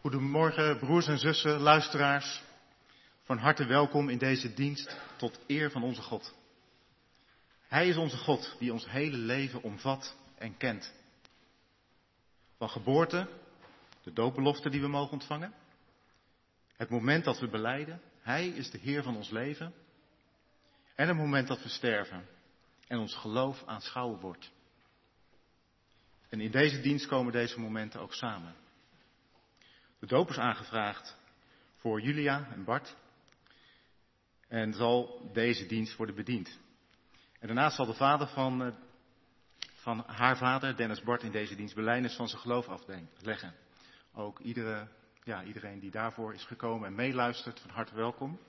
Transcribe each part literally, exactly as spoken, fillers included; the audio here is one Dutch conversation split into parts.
Goedemorgen broers en zussen, luisteraars. Van harte welkom in deze dienst tot eer van onze God. Hij is onze God die ons hele leven omvat en kent. Van geboorte, de doopbelofte die we mogen ontvangen. Het moment dat we belijden, Hij is de Heer van ons leven. En het moment dat we sterven en ons geloof aanschouwen wordt. En in deze dienst komen deze momenten ook samen. De doop is aangevraagd voor Julia en Bart. En zal deze dienst worden bediend. En daarnaast zal de vader van, van haar vader, Dennis Bart, in deze dienst belijdenis van zijn geloof afleggen. Ook iedere, ja, iedereen die daarvoor is gekomen en meeluistert, van harte welkom.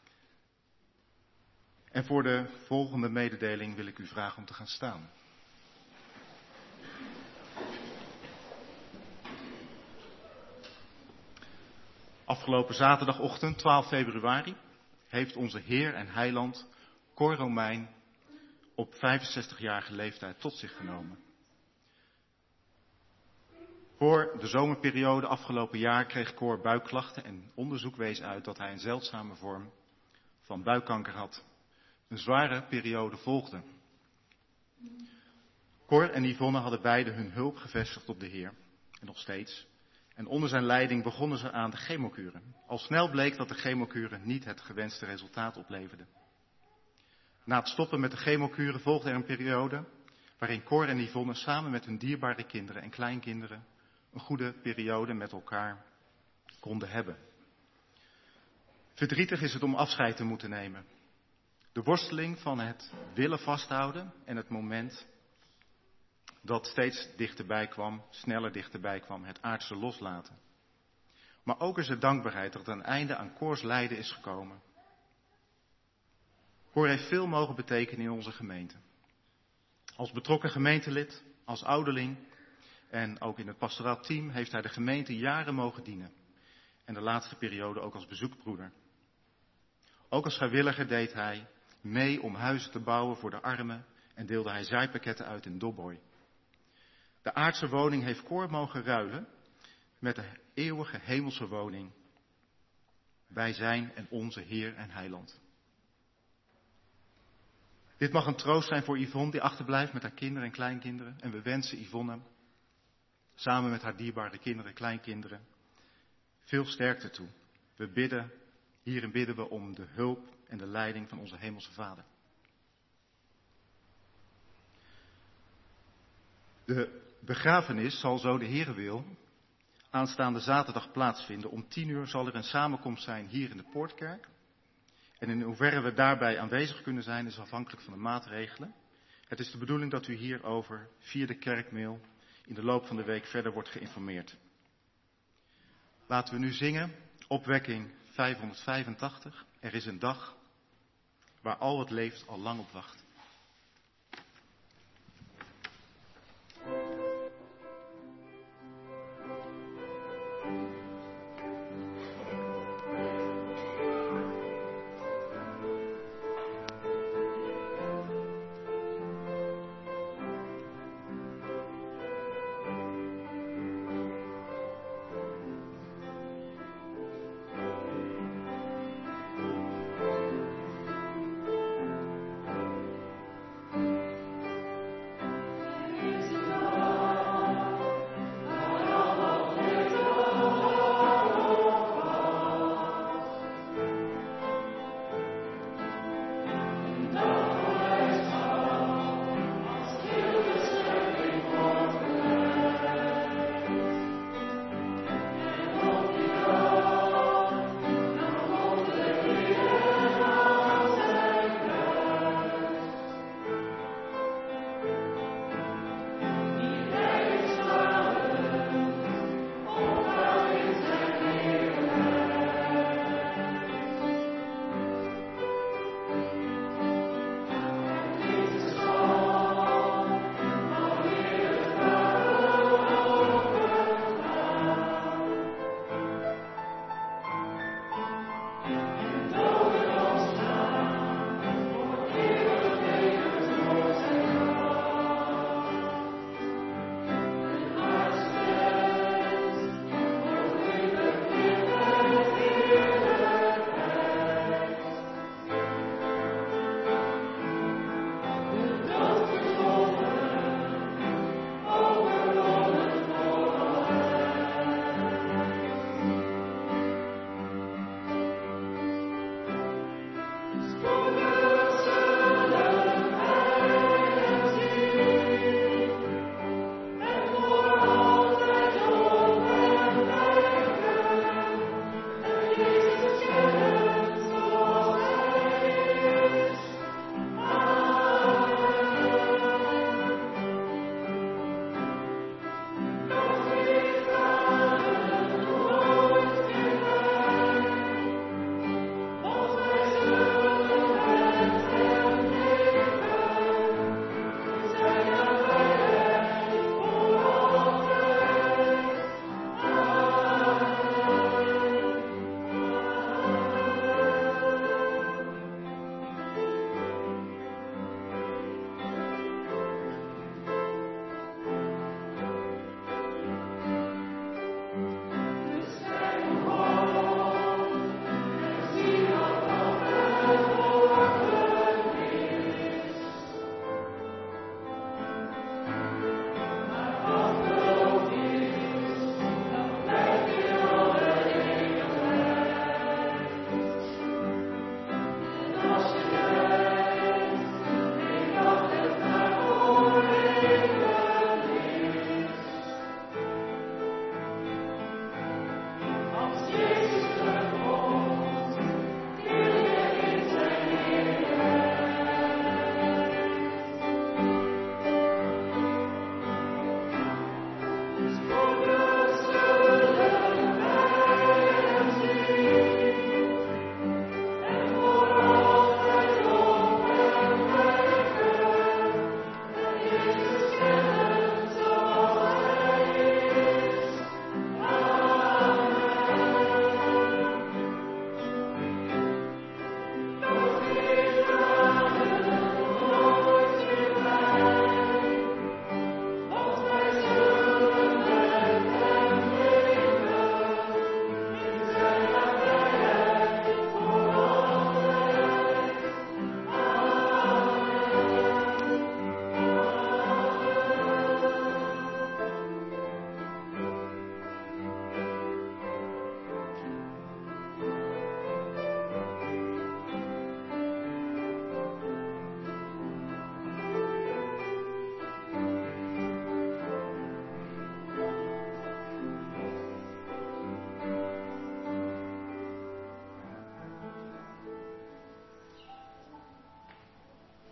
En voor de volgende mededeling wil ik u vragen om te gaan staan. Afgelopen zaterdagochtend, twaalf februari, heeft onze Heer en Heiland Cor Romein op vijfenzestigjarige leeftijd tot zich genomen. Voor de zomerperiode afgelopen jaar kreeg Cor buikklachten en onderzoek wees uit dat hij een zeldzame vorm van buikkanker had. Een zware periode volgde. Cor en Yvonne hadden beide hun hulp gevestigd op de Heer. En nog steeds. En onder zijn leiding begonnen ze aan de chemokuren. Al snel bleek dat de chemokuren niet het gewenste resultaat opleverden. Na het stoppen met de chemokuren volgde er een periode waarin Cor en Yvonne samen met hun dierbare kinderen en kleinkinderen een goede periode met elkaar konden hebben. Verdrietig is het om afscheid te moeten nemen. De worsteling van het willen vasthouden en het moment dat steeds dichterbij kwam, sneller dichterbij kwam, het aardse loslaten. Maar ook is er dankbaarheid dat er een einde aan Cors lijden is gekomen. Cor heeft veel mogen betekenen in onze gemeente. Als betrokken gemeentelid, als ouderling en ook in het pastoraal team heeft hij de gemeente jaren mogen dienen. En de laatste periode ook als bezoekbroeder. Ook als vrijwilliger deed hij mee om huizen te bouwen voor de armen en deelde hij zijpakketten uit in Dobboy. De aardse woning heeft Cor mogen ruilen met de eeuwige hemelse woning bij zijn en onze Heer en Heiland. Dit mag een troost zijn voor Yvonne die achterblijft met haar kinderen en kleinkinderen. En we wensen Yvonne, samen met haar dierbare kinderen en kleinkinderen, veel sterkte toe. We bidden, hierin bidden we om de hulp en de leiding van onze Hemelse Vader. De begrafenis zal, zo de Heere wil, aanstaande zaterdag plaatsvinden. Om tien uur zal er een samenkomst zijn hier in de Poortkerk. En in hoeverre we daarbij aanwezig kunnen zijn is afhankelijk van de maatregelen. Het is de bedoeling dat u hierover via de kerkmail in de loop van de week verder wordt geïnformeerd. Laten we nu zingen, opwekking vijfhonderdvijfentachtig. Er is een dag waar al wat leeft al lang op wacht.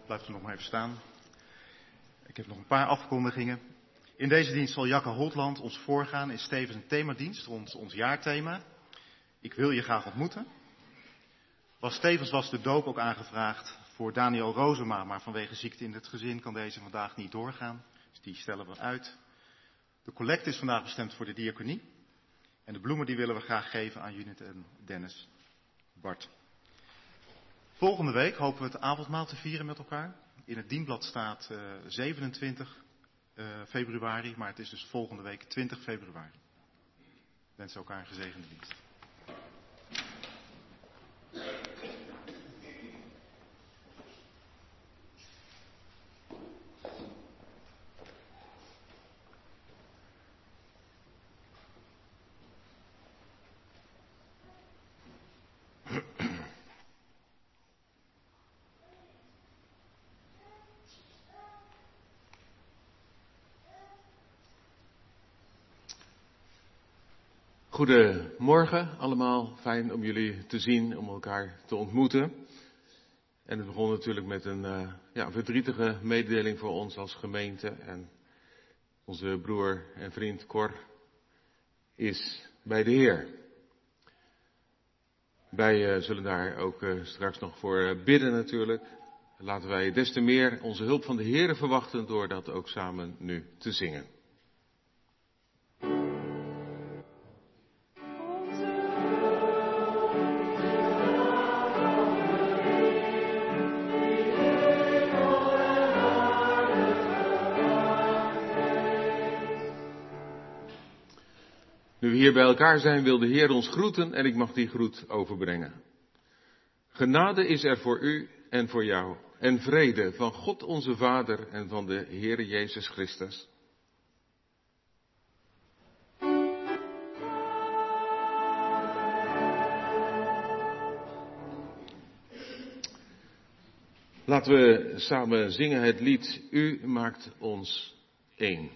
Blijft u nog maar even staan. Ik heb nog een paar afkondigingen. In deze dienst zal Jacke Holtland ons voorgaan in Stevens een themadienst rond ons jaarthema. Ik wil je graag ontmoeten. Was Stevens was de doop ook aangevraagd voor Daniel Rozema, maar vanwege ziekte in het gezin kan deze vandaag niet doorgaan. Dus die stellen we uit. De collecte is vandaag bestemd voor de diaconie. En de bloemen die willen we graag geven aan Judith en Dennis. Bart. Volgende week hopen we het avondmaal te vieren met elkaar. In het dienblad staat uh, zevenentwintig februari, maar het is dus volgende week twintig februari. Ik wens elkaar een gezegende dienst. Goedemorgen allemaal, fijn om jullie te zien, om elkaar te ontmoeten. En het begon natuurlijk met een uh, ja, verdrietige mededeling voor ons als gemeente. En onze broer en vriend Cor is bij de Heer. Wij uh, zullen daar ook uh, straks nog voor uh, bidden natuurlijk. Laten wij des te meer onze hulp van de Heer verwachten door dat ook samen nu te zingen. Nu we hier bij elkaar zijn, wil de Heer ons groeten en ik mag die groet overbrengen. Genade is er voor u en voor jou en vrede van God onze Vader en van de Heere Jezus Christus. Laten we samen zingen het lied U maakt ons één.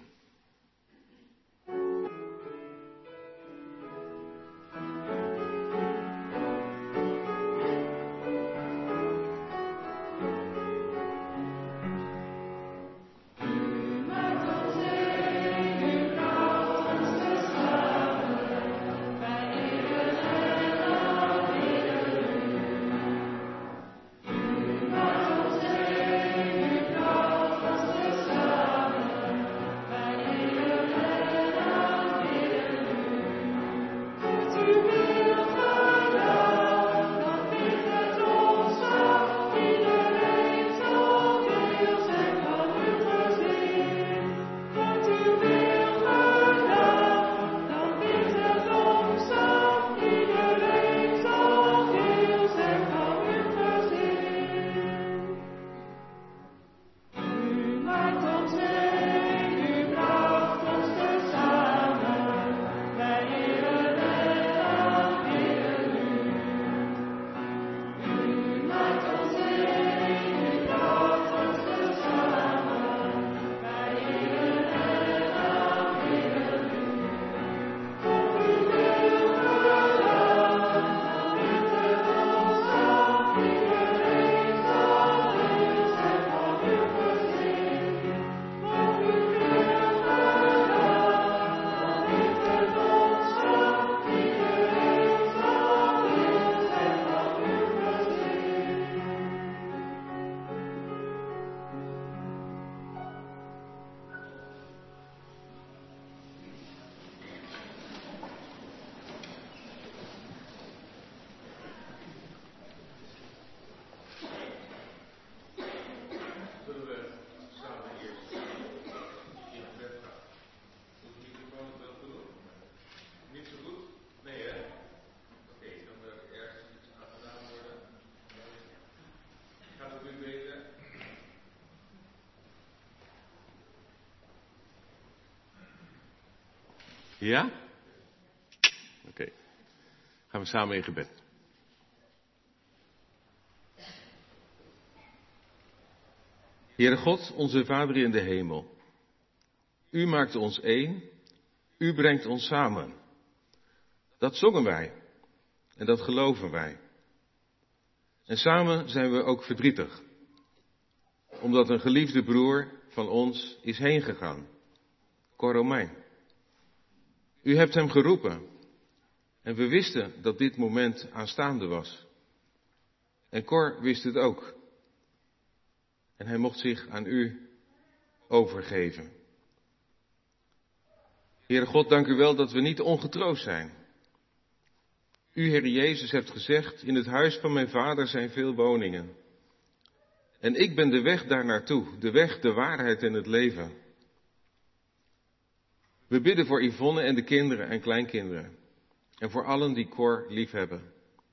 Ja? Oké. Okay. Gaan we samen in gebed. Heere God, onze Vader in de hemel. U maakt ons één. U brengt ons samen. Dat zongen wij. En dat geloven wij. En samen zijn we ook verdrietig. omdat een geliefde broer van ons is heen gegaan. Cor Romein. U hebt hem geroepen. En we wisten dat dit moment aanstaande was. En Cor wist het ook. En hij mocht zich aan u overgeven. Heere God, dank u wel dat we niet ongetroost zijn. U, Heere Jezus, hebt gezegd, in het huis van mijn vader zijn veel woningen. En ik ben de weg daar naartoe, de weg, de waarheid en het leven. We bidden voor Yvonne en de kinderen en kleinkinderen. En voor allen die Cor lief hebben.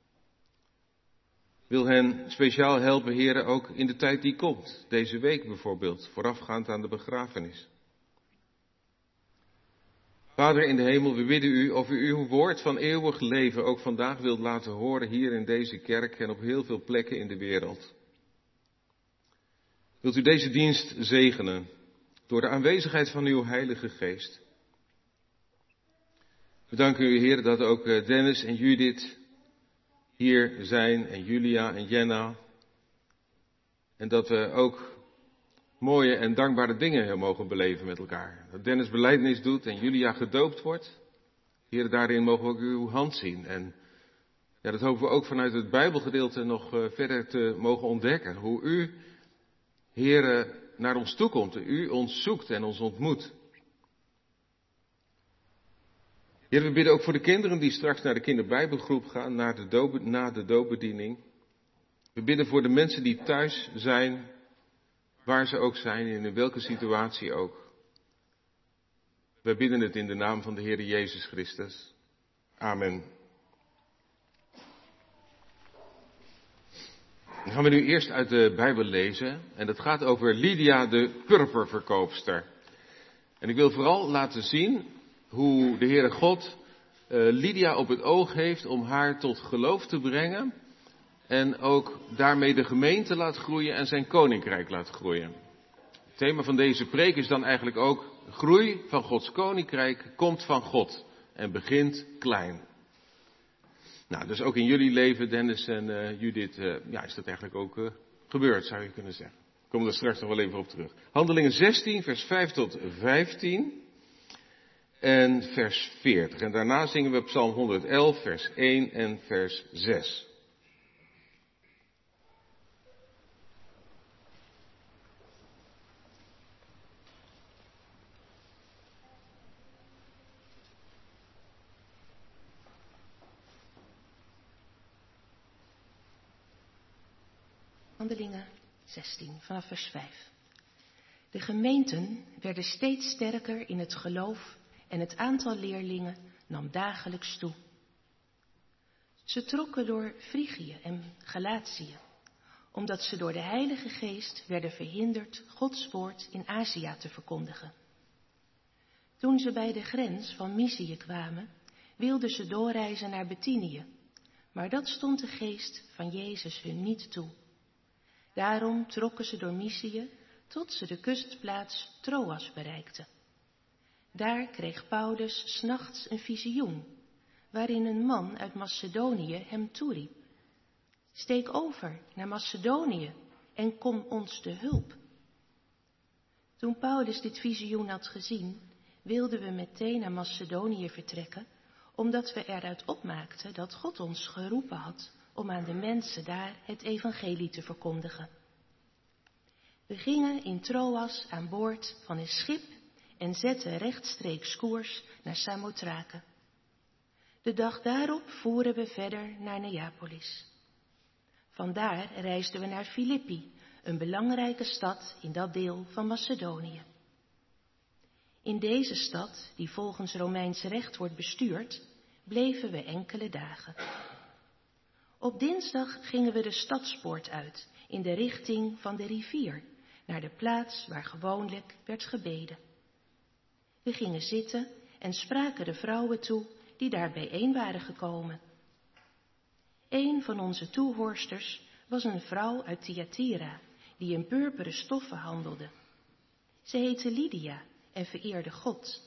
Wil hen speciaal helpen, Heere, ook in de tijd die komt. Deze week bijvoorbeeld, voorafgaand aan de begrafenis. Vader in de hemel, we bidden u of u uw woord van eeuwig leven ook vandaag wilt laten horen hier in deze kerk en op heel veel plekken in de wereld. Wilt u deze dienst zegenen door de aanwezigheid van uw Heilige Geest. We danken u, Heer, dat ook Dennis en Judith hier zijn en Julia en Jenna. En dat we ook mooie en dankbare dingen mogen beleven met elkaar. Dat Dennis belijdenis doet en Julia gedoopt wordt. Heer, daarin mogen we ook uw hand zien. En ja, dat hopen we ook vanuit het Bijbelgedeelte nog uh, verder te mogen ontdekken. Hoe u, Heer, naar ons toekomt. U ons zoekt en ons ontmoet. Heer, we bidden ook voor de kinderen die straks naar de kinderbijbelgroep gaan, naar de doop, na de doopbediening. We bidden voor de mensen die thuis zijn, waar ze ook zijn en in welke situatie ook. We bidden het in de naam van de Heer Jezus Christus. Amen. Dan gaan we nu eerst uit de Bijbel lezen en dat gaat over Lydia de purperverkoopster. En ik wil vooral laten zien hoe de Heere God uh, Lydia op het oog heeft om haar tot geloof te brengen. En ook daarmee de gemeente laat groeien en zijn koninkrijk laat groeien. Het thema van deze preek is dan eigenlijk ook: groei van Gods koninkrijk komt van God en begint klein. Nou, dus ook in jullie leven, Dennis en uh, Judith, uh, ja, is dat eigenlijk ook uh, gebeurd, zou je kunnen zeggen. Ik kom er straks nog wel even op terug. Handelingen zestien, vers vijf tot vijftien. En vers veertig. En daarna zingen we Psalm honderdelf, vers één en vers zes. Handelingen zestien, vanaf vers vijf. De gemeenten werden steeds sterker in het geloof en het aantal leerlingen nam dagelijks toe. Ze trokken door Frigië en Galatië, omdat ze door de Heilige Geest werden verhinderd Gods woord in Azië te verkondigen. Toen ze bij de grens van Mysië kwamen, wilden ze doorreizen naar Bethynië, maar dat stond de Geest van Jezus hun niet toe. Daarom trokken ze door Mysië tot ze de kustplaats Troas bereikten. Daar kreeg Paulus 's nachts een visioen, waarin een man uit Macedonië hem toeriep: steek over naar Macedonië en kom ons te hulp. Toen Paulus dit visioen had gezien, wilden we meteen naar Macedonië vertrekken, omdat we eruit opmaakten dat God ons geroepen had om aan de mensen daar het evangelie te verkondigen. We gingen in Troas aan boord van een schip en zetten rechtstreeks koers naar Samothrake. De dag daarop voeren we verder naar Neapolis. Vandaar reisden we naar Filippi, een belangrijke stad in dat deel van Macedonië. In deze stad, die volgens Romeins recht wordt bestuurd, bleven we enkele dagen. Op dinsdag gingen we de stadspoort uit, in de richting van de rivier, naar de plaats waar gewoonlijk werd gebeden. We gingen zitten en spraken de vrouwen toe die daar bijeen waren gekomen. Een van onze toehoorsters was een vrouw uit Thyatira, die in purperen stoffen handelde. Ze heette Lydia en vereerde God.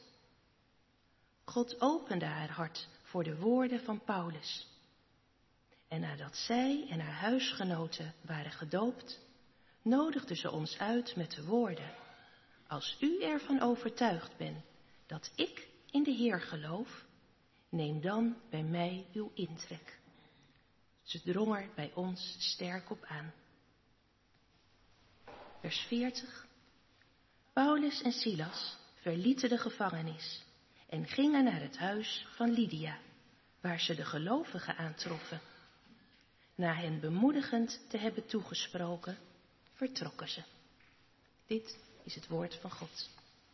God opende haar hart voor de woorden van Paulus. En nadat zij en haar huisgenoten waren gedoopt, nodigde ze ons uit met de woorden: als u ervan overtuigd bent dat ik in de Heer geloof, neem dan bij mij uw intrek. Ze drong er bij ons sterk op aan. Vers veertig. Paulus en Silas verlieten de gevangenis en gingen naar het huis van Lydia, waar ze de gelovigen aantroffen. Na hen bemoedigend te hebben toegesproken, vertrokken ze. Dit is het woord van God.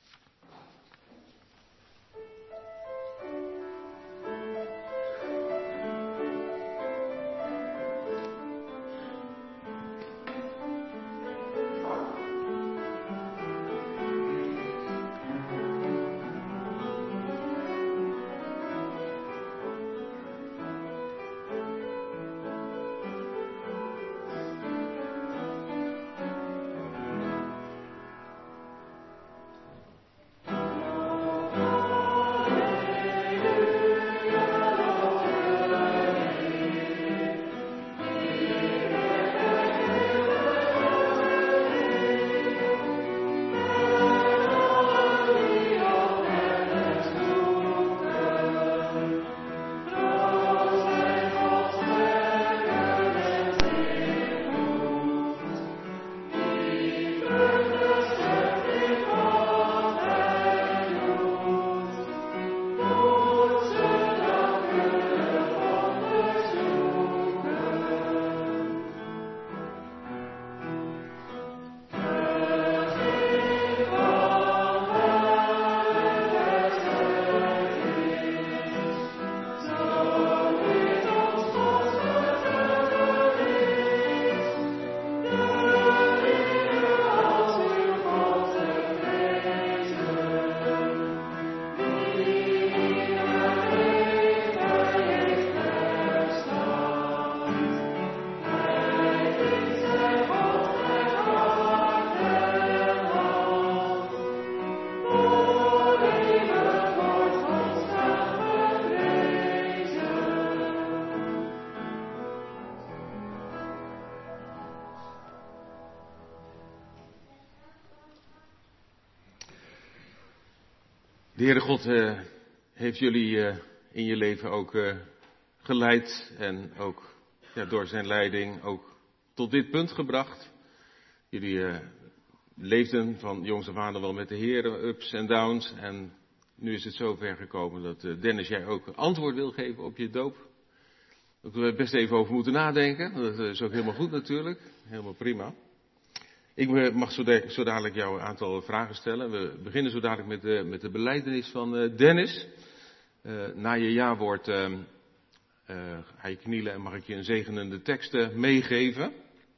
De Heere God uh, heeft jullie uh, in je leven ook uh, geleid en ook ja, door zijn leiding ook tot dit punt gebracht. Jullie uh, leefden van jongs af aan wel met de Heere, ups en downs. En nu is het zover gekomen dat uh, Dennis, jij ook antwoord wil geven op je doop. Daar hebben we best even over moeten nadenken. Dat is ook helemaal goed natuurlijk. Helemaal prima. Ik mag zo, de, zo dadelijk jou een aantal vragen stellen. We beginnen zo dadelijk met de, met de belijdenis van uh, Dennis. Uh, na je jawoord uh, uh, ga je knielen en mag ik je een zegenende tekst uh, meegeven.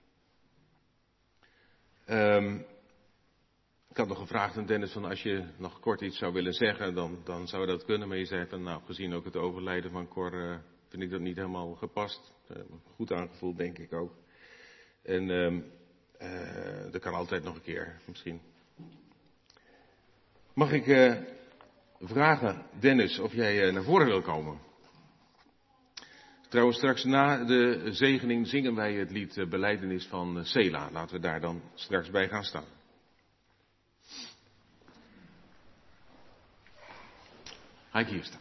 Um, ik had nog gevraagd aan Dennis van als je nog kort iets zou willen zeggen, dan, dan zou dat kunnen. Maar je zei van nou, gezien ook het overlijden van Cor, uh, vind ik dat niet helemaal gepast. Uh, goed aangevoeld denk ik ook. En um, uh, dat kan altijd nog een keer misschien. Mag ik uh, vragen, Dennis, of jij uh, naar voren wil komen? Trouwens, straks na de zegening zingen wij het lied uh, Belijdenis van uh, Sela. Laten we daar dan straks bij gaan staan. Ga ik hier staan.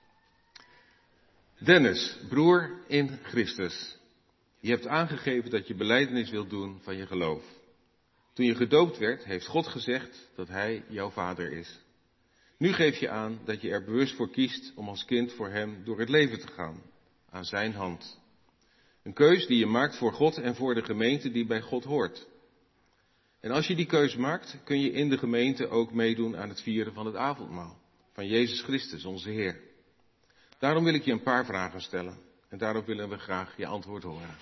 Dennis, broer in Christus. Je hebt aangegeven dat je belijdenis wilt doen van je geloof. Toen je gedoopt werd, heeft God gezegd dat Hij jouw vader is. Nu geef je aan dat je er bewust voor kiest om als kind voor Hem door het leven te gaan. Aan zijn hand. Een keus die je maakt voor God en voor de gemeente die bij God hoort. En als je die keus maakt, kun je in de gemeente ook meedoen aan het vieren van het avondmaal. Van Jezus Christus, onze Heer. Daarom wil ik je een paar vragen stellen. En daarop willen we graag je antwoord horen.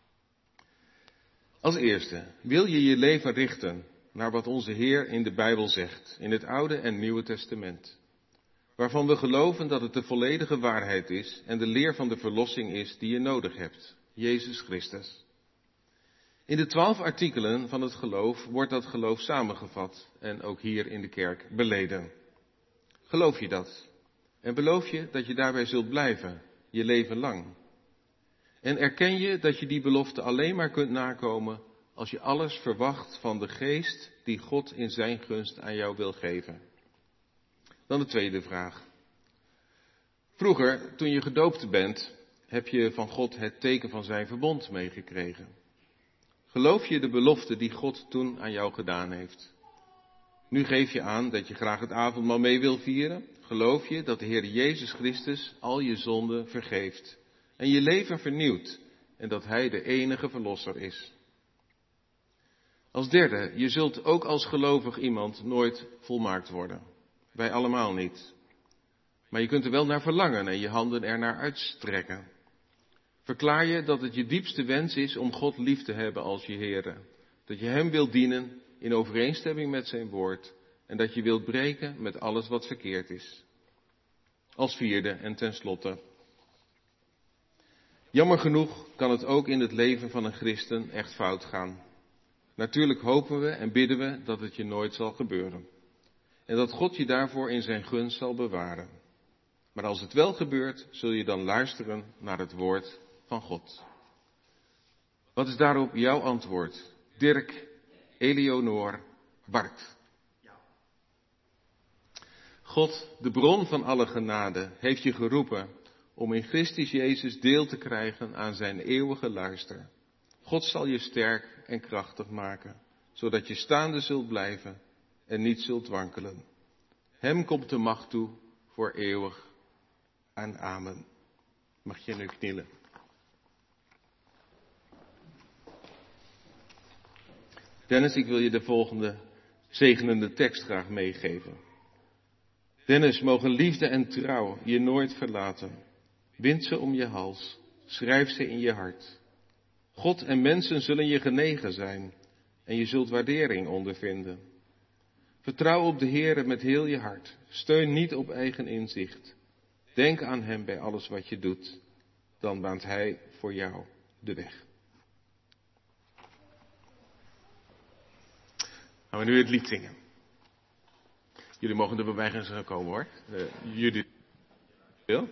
Als eerste, wil je je leven richten naar wat onze Heer in de Bijbel zegt, in het Oude en Nieuwe Testament. Waarvan we geloven dat het de volledige waarheid is en de leer van de verlossing is die je nodig hebt, Jezus Christus. In de twaalf artikelen van het geloof wordt dat geloof samengevat en ook hier in de kerk beleden. Geloof je dat? En beloof je dat je daarbij zult blijven, je leven lang? En erken je dat je die belofte alleen maar kunt nakomen als je alles verwacht van de geest die God in zijn gunst aan jou wil geven. Dan de tweede vraag. Vroeger, toen je gedoopt bent, heb je van God het teken van zijn verbond meegekregen. Geloof je de belofte die God toen aan jou gedaan heeft? Nu geef je aan dat je graag het avondmaal mee wil vieren. Geloof je dat de Heer Jezus Christus al je zonden vergeeft en je leven vernieuwt en dat Hij de enige verlosser is? Als derde, je zult ook als gelovig iemand nooit volmaakt worden. Wij allemaal niet. Maar je kunt er wel naar verlangen en je handen ernaar uitstrekken. Verklaar je dat het je diepste wens is om God lief te hebben als je Heere. Dat je Hem wilt dienen in overeenstemming met zijn woord en dat je wilt breken met alles wat verkeerd is. Als vierde en tenslotte. Jammer genoeg kan het ook in het leven van een christen echt fout gaan. Natuurlijk hopen we en bidden we dat het je nooit zal gebeuren. En dat God je daarvoor in zijn gunst zal bewaren. Maar als het wel gebeurt, zul je dan luisteren naar het woord van God. Wat is daarop jouw antwoord? Dirk, Eleonor, Bart. God, de bron van alle genade, heeft je geroepen om in Christus Jezus deel te krijgen aan zijn eeuwige luister. God zal je sterk en krachtig maken, zodat je staande zult blijven en niet zult wankelen. Hem komt de macht toe voor eeuwig en amen. Mag je nu knielen. Dennis, ik wil je de volgende zegenende tekst graag meegeven. Dennis, mogen liefde en trouw je nooit verlaten. Wind ze om je hals, schrijf ze in je hart. God en mensen zullen je genegen zijn en je zult waardering ondervinden. Vertrouw op de Heere met heel je hart. Steun niet op eigen inzicht. Denk aan Hem bij alles wat je doet. Dan baant Hij voor jou de weg. Gaan we nu het lied zingen. Jullie mogen er bij mij gaan komen hoor. Uh, jullie wil?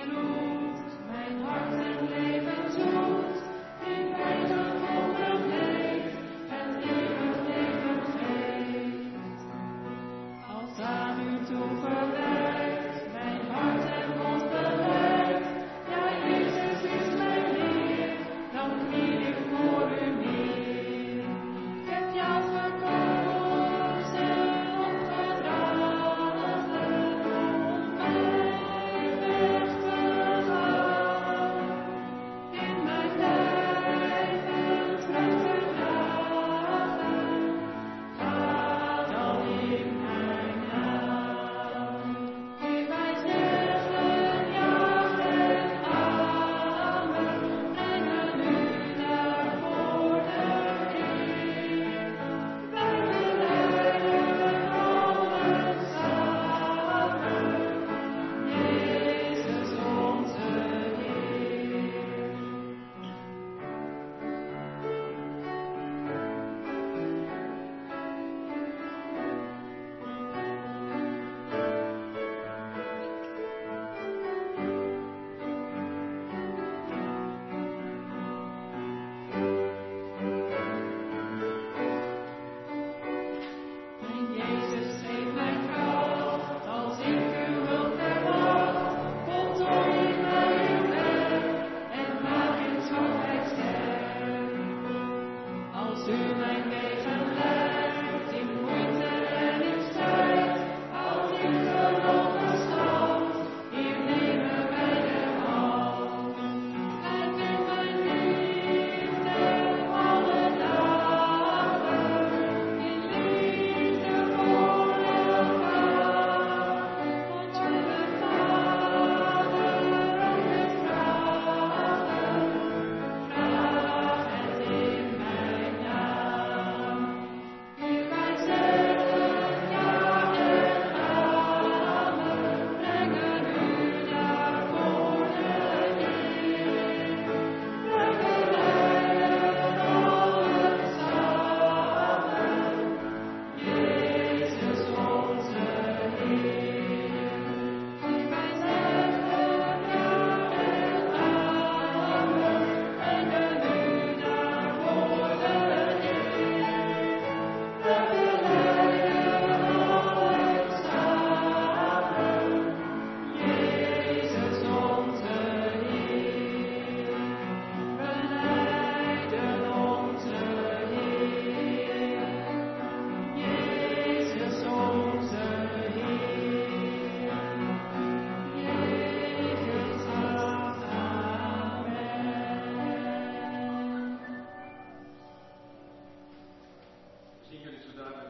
Mijn hart en leven zoet, in mijn gevoel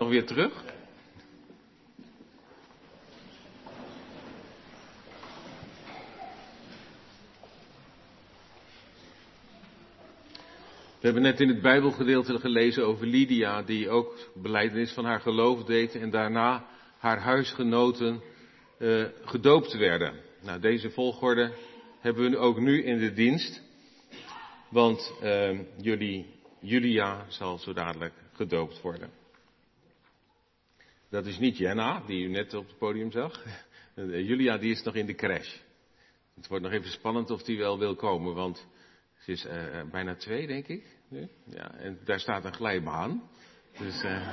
nog weer terug. We hebben net in het Bijbelgedeelte gelezen over Lydia, die ook belijdenis van haar geloof deed en daarna haar huisgenoten uh, gedoopt werden. Nou, deze volgorde hebben we ook nu in de dienst, want uh, jullie, Julia zal zo dadelijk gedoopt worden. Dat is niet Jenna, die u net op het podium zag. Uh, Julia die is nog in de crash. Het wordt nog even spannend of die wel wil komen, want ze is uh, bijna twee, denk ik. Nu? Ja, en daar staat een glijbaan. Dus... Uh...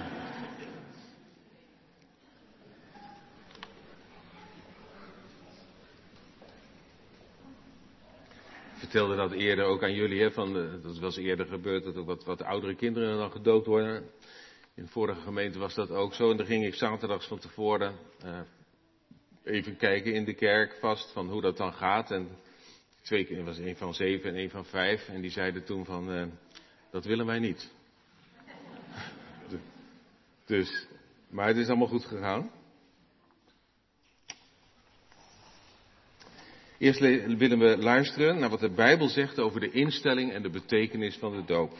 Ik vertelde dat eerder ook aan jullie, hè, van, uh, dat was eerder gebeurd, dat ook wat, wat oudere kinderen dan gedoopt worden. In de vorige gemeente was dat ook zo. En dan ging ik zaterdags van tevoren uh, even kijken in de kerk vast van hoe dat dan gaat. En twee keer was een van zeven en een van vijf. En die zeiden toen van, uh, dat willen wij niet. Dus, maar het is allemaal goed gegaan. Eerst willen we luisteren naar wat de Bijbel zegt over de instelling en de betekenis van de doop.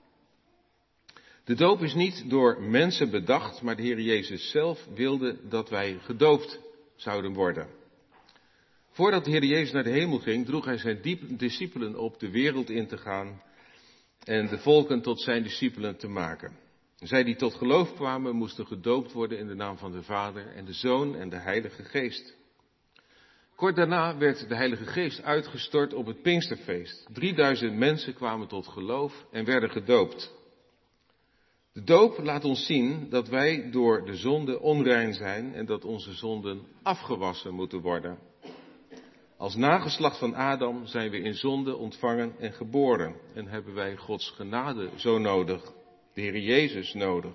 De doop is niet door mensen bedacht, maar de Heer Jezus zelf wilde dat wij gedoopt zouden worden. Voordat de Heer Jezus naar de hemel ging, droeg hij zijn discipelen op de wereld in te gaan en de volken tot zijn discipelen te maken. Zij die tot geloof kwamen, moesten gedoopt worden in de naam van de Vader en de Zoon en de Heilige Geest. Kort daarna werd de Heilige Geest uitgestort op het Pinksterfeest. drieduizend mensen kwamen tot geloof en werden gedoopt. De doop laat ons zien dat wij door de zonde onrein zijn en dat onze zonden afgewassen moeten worden. Als nageslacht van Adam zijn we in zonde ontvangen en geboren en hebben wij Gods genade zo nodig, de Heer Jezus nodig.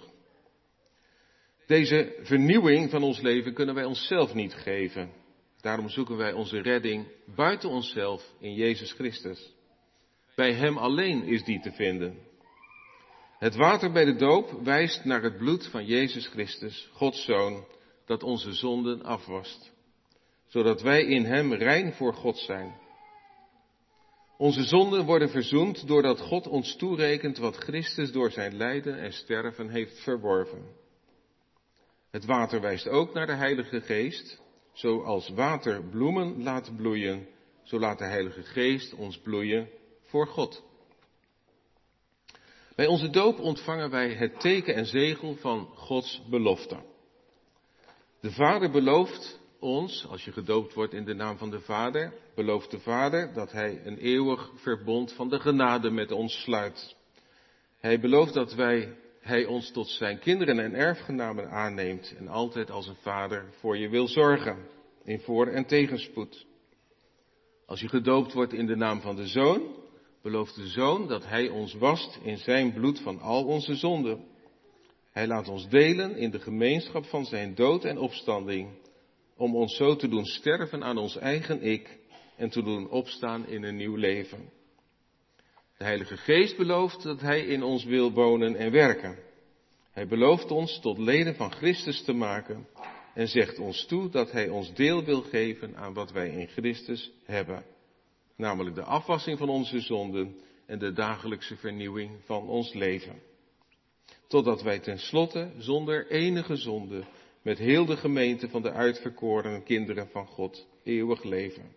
Deze vernieuwing van ons leven kunnen wij onszelf niet geven. Daarom zoeken wij onze redding buiten onszelf in Jezus Christus. Bij Hem alleen is die te vinden. Het water bij de doop wijst naar het bloed van Jezus Christus, Gods Zoon, dat onze zonden afwast, zodat wij in Hem rein voor God zijn. Onze zonden worden verzoend doordat God ons toerekent wat Christus door zijn lijden en sterven heeft verworven. Het water wijst ook naar de Heilige Geest. Zoals water bloemen laat bloeien, zo laat de Heilige Geest ons bloeien voor God. Bij onze doop ontvangen wij het teken en zegel van Gods belofte. De Vader belooft ons, als je gedoopt wordt in de naam van de Vader, belooft de Vader dat Hij een eeuwig verbond van de genade met ons sluit. Hij belooft dat wij, Hij ons tot zijn kinderen en erfgenamen aanneemt en altijd als een vader voor je wil zorgen, in voor- en tegenspoed. Als je gedoopt wordt in de naam van de Zoon, belooft de Zoon dat Hij ons wast in zijn bloed van al onze zonden. Hij laat ons delen in de gemeenschap van zijn dood en opstanding, om ons zo te doen sterven aan ons eigen ik en te doen opstaan in een nieuw leven. De Heilige Geest belooft dat Hij in ons wil wonen en werken. Hij belooft ons tot leden van Christus te maken en zegt ons toe dat Hij ons deel wil geven aan wat wij in Christus hebben. Namelijk de afwassing van onze zonden en de dagelijkse vernieuwing van ons leven. Totdat wij tenslotte zonder enige zonde met heel de gemeente van de uitverkorene kinderen van God eeuwig leven.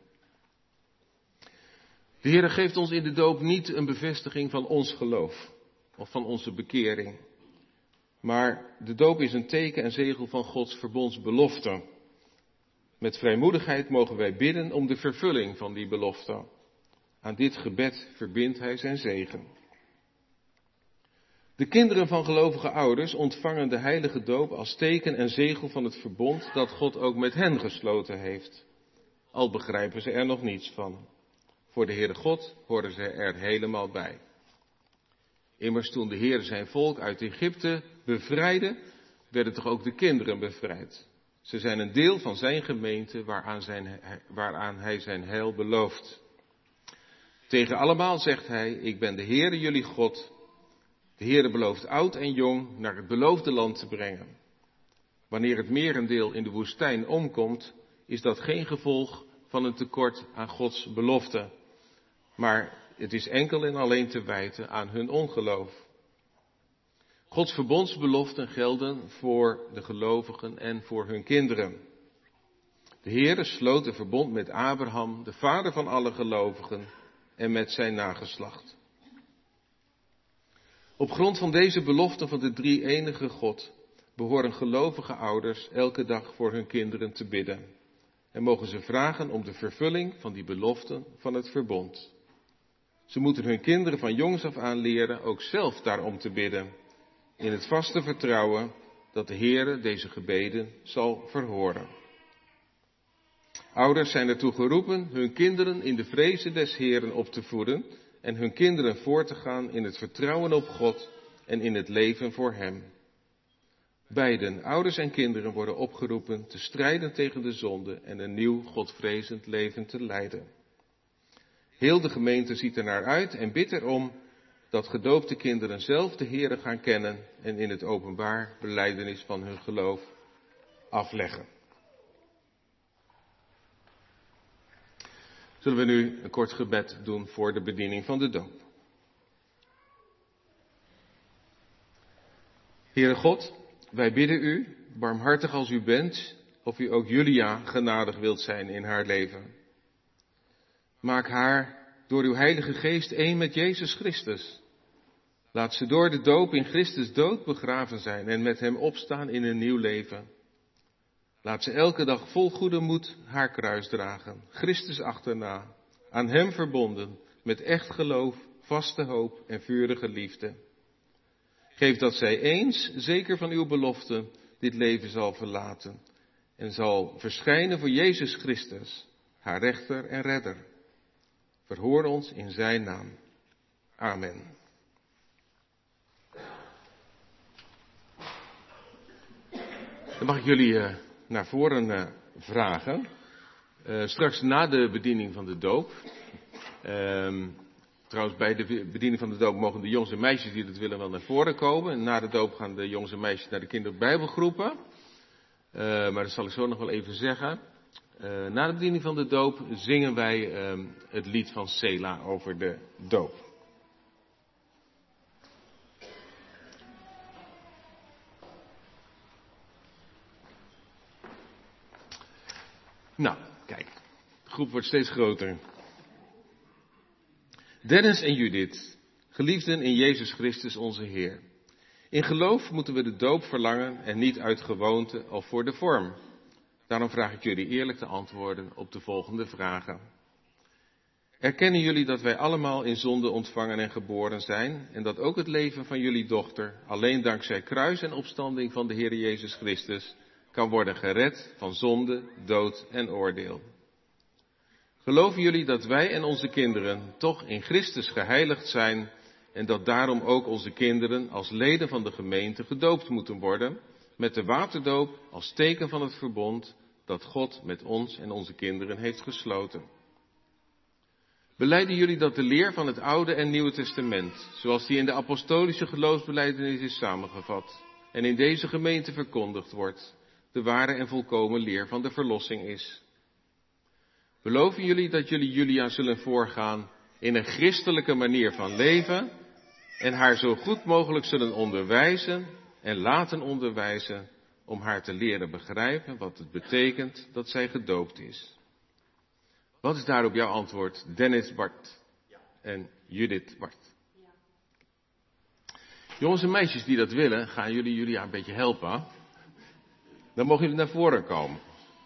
De Heer geeft ons in de doop niet een bevestiging van ons geloof of van onze bekering. Maar de doop is een teken en zegel van Gods verbondsbelofte. Met vrijmoedigheid mogen wij bidden om de vervulling van die belofte. Aan dit gebed verbindt Hij zijn zegen. De kinderen van gelovige ouders ontvangen de heilige doop als teken en zegel van het verbond dat God ook met hen gesloten heeft. Al begrijpen ze er nog niets van. Voor de Heere God horen ze er helemaal bij. Immers toen de Heer zijn volk uit Egypte bevrijdde, werden toch ook de kinderen bevrijd. Ze zijn een deel van zijn gemeente waaraan, zijn, waaraan hij zijn heil belooft. Tegen allemaal zegt hij, ik ben de Heere jullie God, De Heere belooft oud en jong naar het beloofde land te brengen. Wanneer het merendeel in de woestijn omkomt, is dat geen gevolg van een tekort aan Gods belofte. Maar het is enkel en alleen te wijten aan hun ongeloof. Gods verbondsbeloften gelden voor de gelovigen en voor hun kinderen. De Heere sloot een verbond met Abraham, de vader van alle gelovigen, en met zijn nageslacht. Op grond van deze belofte van de drie-enige God behoren gelovige ouders elke dag voor hun kinderen te bidden. En mogen ze vragen om de vervulling van die beloften van het verbond. Ze moeten hun kinderen van jongs af aan leren ook zelf daarom te bidden, in het vaste vertrouwen dat de Heere deze gebeden zal verhoren. Ouders zijn ertoe geroepen hun kinderen in de vreze des Heeren op te voeden en hun kinderen voor te gaan in het vertrouwen op God en in het leven voor Hem. Beiden, ouders en kinderen, worden opgeroepen te strijden tegen de zonde en een nieuw Godvrezend leven te leiden. Heel de gemeente ziet er naar uit en bidt erom dat gedoopte kinderen zelf de Heere gaan kennen en in het openbaar belijdenis van hun geloof afleggen. Zullen we nu een kort gebed doen voor de bediening van de doop. Heere God, wij bidden u, barmhartig als u bent, of u ook Julia genadig wilt zijn in haar leven. Maak haar door uw Heilige Geest één met Jezus Christus. Laat ze door de doop in Christus dood begraven zijn en met hem opstaan in een nieuw leven. Laat ze elke dag vol goede moed haar kruis dragen, Christus achterna, aan hem verbonden, met echt geloof, vaste hoop en vurige liefde. Geef dat zij eens, zeker van uw belofte, dit leven zal verlaten en zal verschijnen voor Jezus Christus, haar rechter en redder. Verhoor ons in zijn naam. Amen. Dan mag ik jullie uh, naar voren uh, vragen. Uh, straks na de bediening van de doop. Uh, trouwens, bij de bediening van de doop mogen de jongens en meisjes die dat willen wel naar voren komen. En na de doop gaan de jongens en meisjes naar de kinderbijbelgroepen. Uh, maar dat zal ik zo nog wel even zeggen. Uh, na de bediening van de doop zingen wij uh, het lied van Sela over de doop. Nou, kijk, de groep wordt steeds groter. Dennis en Judith, geliefden in Jezus Christus onze Heer. In geloof moeten we de doop verlangen en niet uit gewoonte of voor de vorm. Daarom vraag ik jullie eerlijk te antwoorden op de volgende vragen. Erkennen jullie dat wij allemaal in zonde ontvangen en geboren zijn en dat ook het leven van jullie dochter alleen dankzij kruis en opstanding van de Heer Jezus Christus kan worden gered van zonde, dood en oordeel? Geloven jullie dat wij en onze kinderen toch in Christus geheiligd zijn en dat daarom ook onze kinderen als leden van de gemeente gedoopt moeten worden, met de waterdoop als teken van het verbond dat God met ons en onze kinderen heeft gesloten? Belijden jullie dat de leer van het Oude en Nieuwe Testament, zoals die in de apostolische geloofsbelijdenis is samengevat en in deze gemeente verkondigd wordt, de ware en volkomen leer van de verlossing is? Beloven jullie dat jullie Julia zullen voorgaan in een christelijke manier van leven en haar zo goed mogelijk zullen onderwijzen en laten onderwijzen om haar te leren begrijpen wat het betekent dat zij gedoopt is? Wat is daarop jouw antwoord, Dennis Bart en Judith Bart? Jongens en meisjes die dat willen, gaan jullie Julia een beetje helpen. Dan mogen jullie naar voren komen.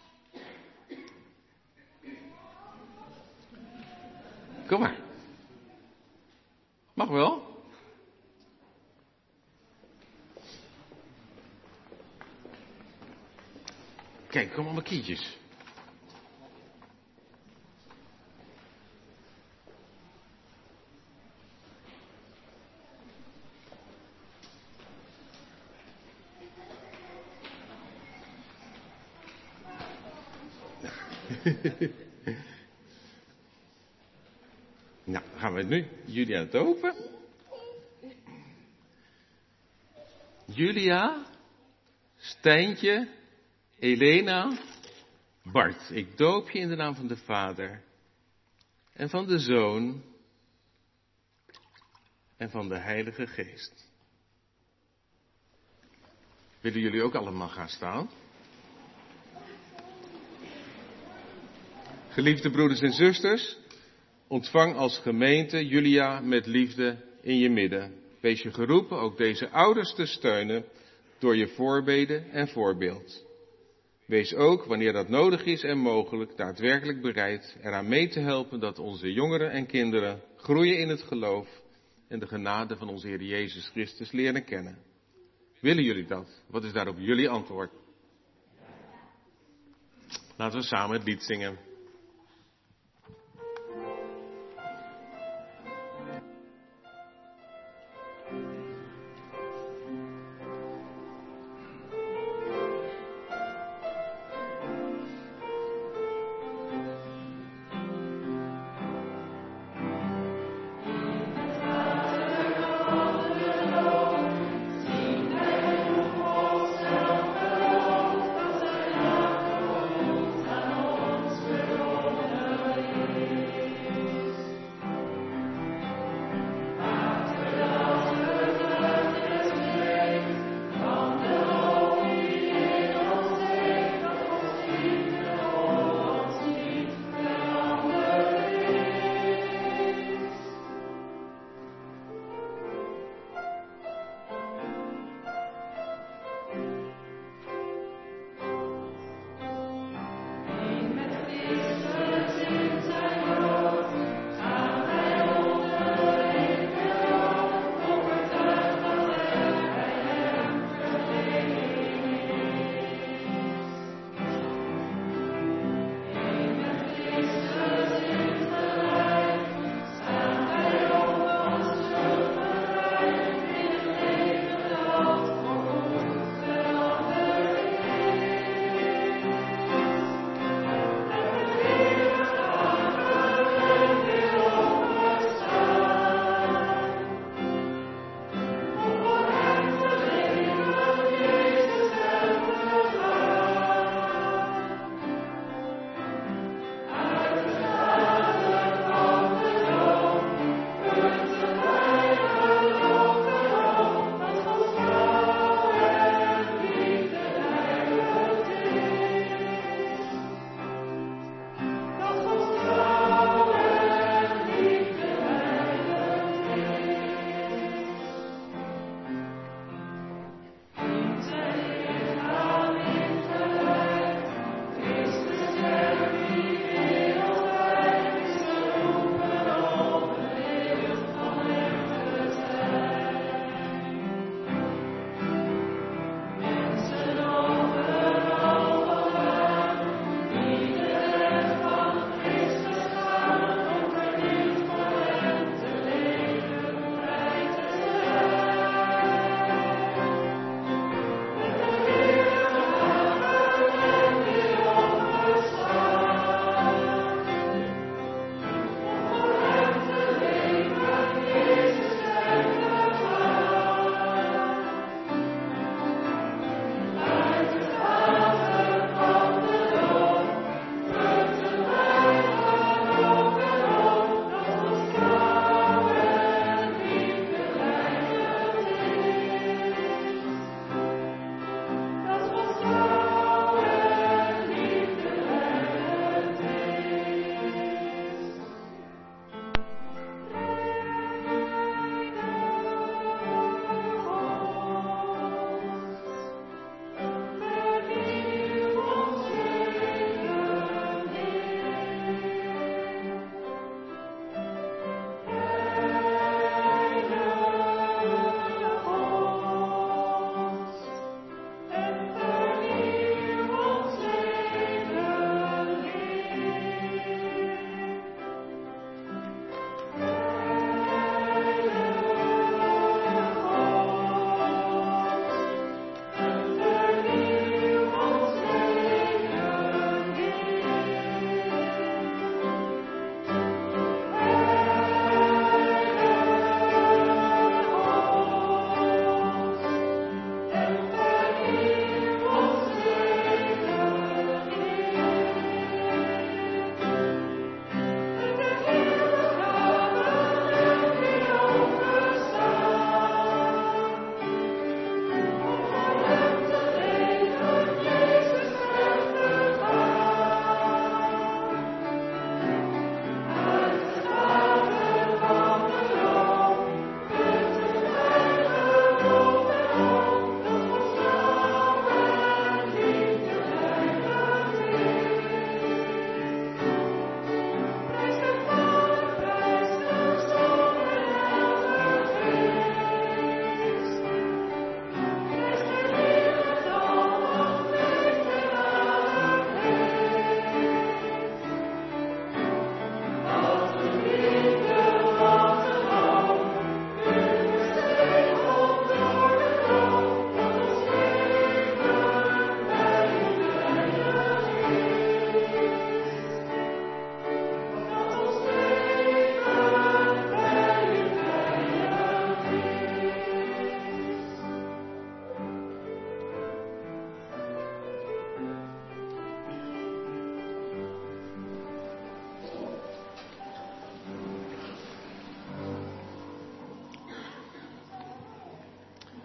Kom maar. Mag wel. Kijk, kom allemaal kietjes. Nou, dan gaan we nu Julia dopen. Julia, Stijntje, Elena, Bart. Ik doop je in de naam van de Vader en van de Zoon en van de Heilige Geest. Willen jullie ook allemaal gaan staan? Geliefde broeders en zusters, ontvang als gemeente Julia met liefde in je midden. Wees je geroepen ook deze ouders te steunen door je voorbeden en voorbeeld. Wees ook, wanneer dat nodig is en mogelijk, daadwerkelijk bereid eraan mee te helpen dat onze jongeren en kinderen groeien in het geloof en de genade van onze Heer Jezus Christus leren kennen. Willen jullie dat? Wat is daarop jullie antwoord? Laten we samen het lied zingen. Ons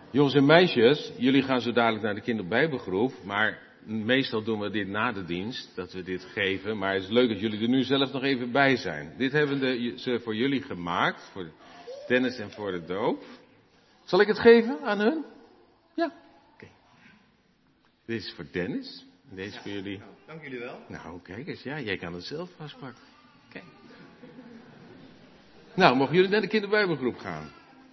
Jongens en meisjes, jullie gaan zo dadelijk naar de kinderbijbelgroep, maar meestal doen we dit na de dienst, dat we dit geven. Maar het is leuk dat jullie er nu zelf nog even bij zijn. Dit hebben de, ze voor jullie gemaakt, voor Dennis en voor de doop. Zal ik het geven aan hun? Ja. Oké. Okay. Dit is voor Dennis. En deze ja, voor jullie. Nou, dank jullie wel. Nou, kijk eens, ja, jij kan het zelf vastpakken. Kijk. Nou, mogen jullie naar de kinderbijbelgroep gaan?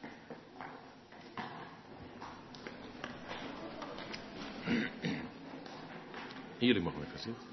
En jullie mogen lekker zitten.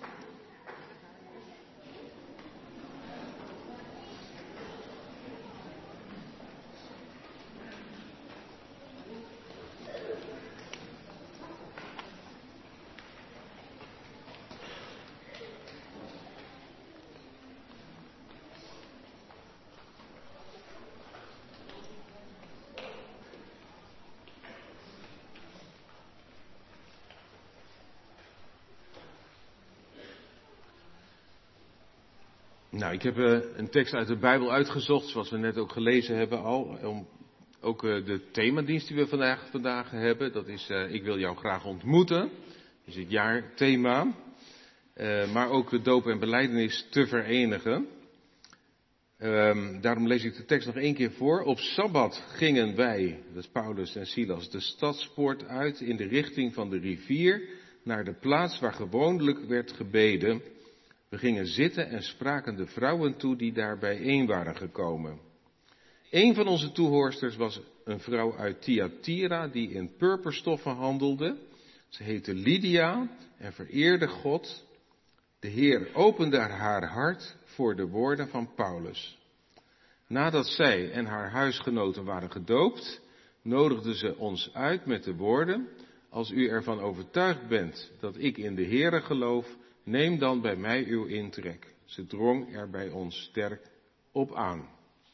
Nou, ik heb uh, een tekst uit de Bijbel uitgezocht, zoals we net ook gelezen hebben al. Om ook uh, de themadienst die we vandaag, vandaag hebben, dat is uh, Ik wil jou graag ontmoeten. Dat is het jaarthema. Uh, maar ook de doop en belijdenis te verenigen. Um, daarom lees ik de tekst nog één keer voor. Op Sabbat gingen wij, dat is Paulus en Silas, de stadspoort uit in de richting van de rivier naar de plaats waar gewoonlijk werd gebeden. We gingen zitten en spraken de vrouwen toe die daar bijeen waren gekomen. Een van onze toehoorsters was een vrouw uit Thyatira die in purperstoffen handelde. Ze heette Lydia en vereerde God. De Heer opende haar hart voor de woorden van Paulus. Nadat zij en haar huisgenoten waren gedoopt, nodigde ze ons uit met de woorden: als u ervan overtuigd bent dat ik in de Heere geloof, neem dan bij mij uw intrek. Ze drong er bij ons sterk op aan.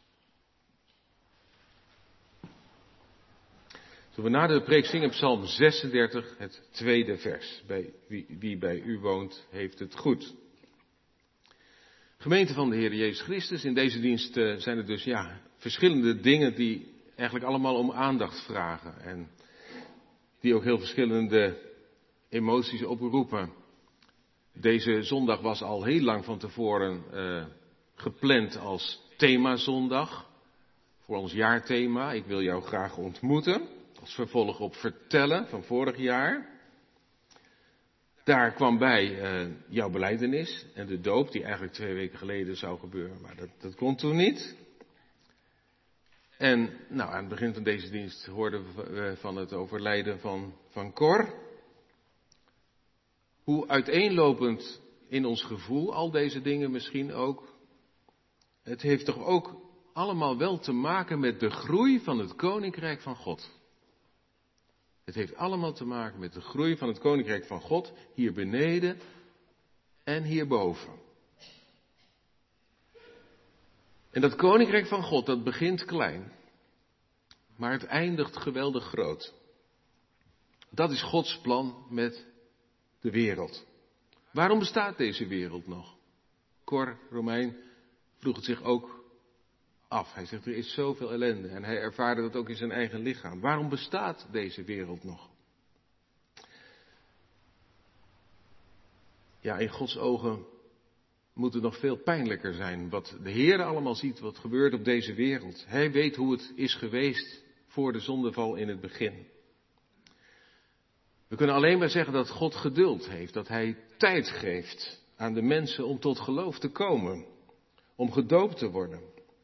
Zullen we na de preek zingen Psalm zesendertig, het tweede vers. Bij wie, wie bij u woont, heeft het goed. Gemeente van de Heer Jezus Christus, in deze dienst uh, zijn er dus ja, verschillende dingen die eigenlijk allemaal om aandacht vragen. En die ook heel verschillende emoties oproepen. Deze zondag was al heel lang van tevoren uh, gepland als themazondag. Voor ons jaarthema, ik wil jou graag ontmoeten. Als vervolg op vertellen van vorig jaar. Daar kwam bij uh, jouw belijdenis en de doop die eigenlijk twee weken geleden zou gebeuren. Maar dat, dat kon toen niet. En nou, aan het begin van deze dienst hoorden we van het overlijden van, van Cor. Hoe uiteenlopend in ons gevoel, al deze dingen misschien ook. Het heeft toch ook allemaal wel te maken met de groei van het Koninkrijk van God. Het heeft allemaal te maken met de groei van het Koninkrijk van God, hier beneden en hierboven. En dat Koninkrijk van God, dat begint klein, maar het eindigt geweldig groot. Dat is Gods plan met de wereld. Waarom bestaat deze wereld nog? Cor Romein vroeg het zich ook af. Hij zegt, er is zoveel ellende en hij ervaarde dat ook in zijn eigen lichaam. Waarom bestaat deze wereld nog? Ja, in Gods ogen moet het nog veel pijnlijker zijn wat de Heer allemaal ziet, wat gebeurt op deze wereld. Hij weet hoe het is geweest voor de zondeval in het begin. We kunnen alleen maar zeggen dat God geduld heeft, dat Hij tijd geeft aan de mensen om tot geloof te komen, om gedoopt te worden.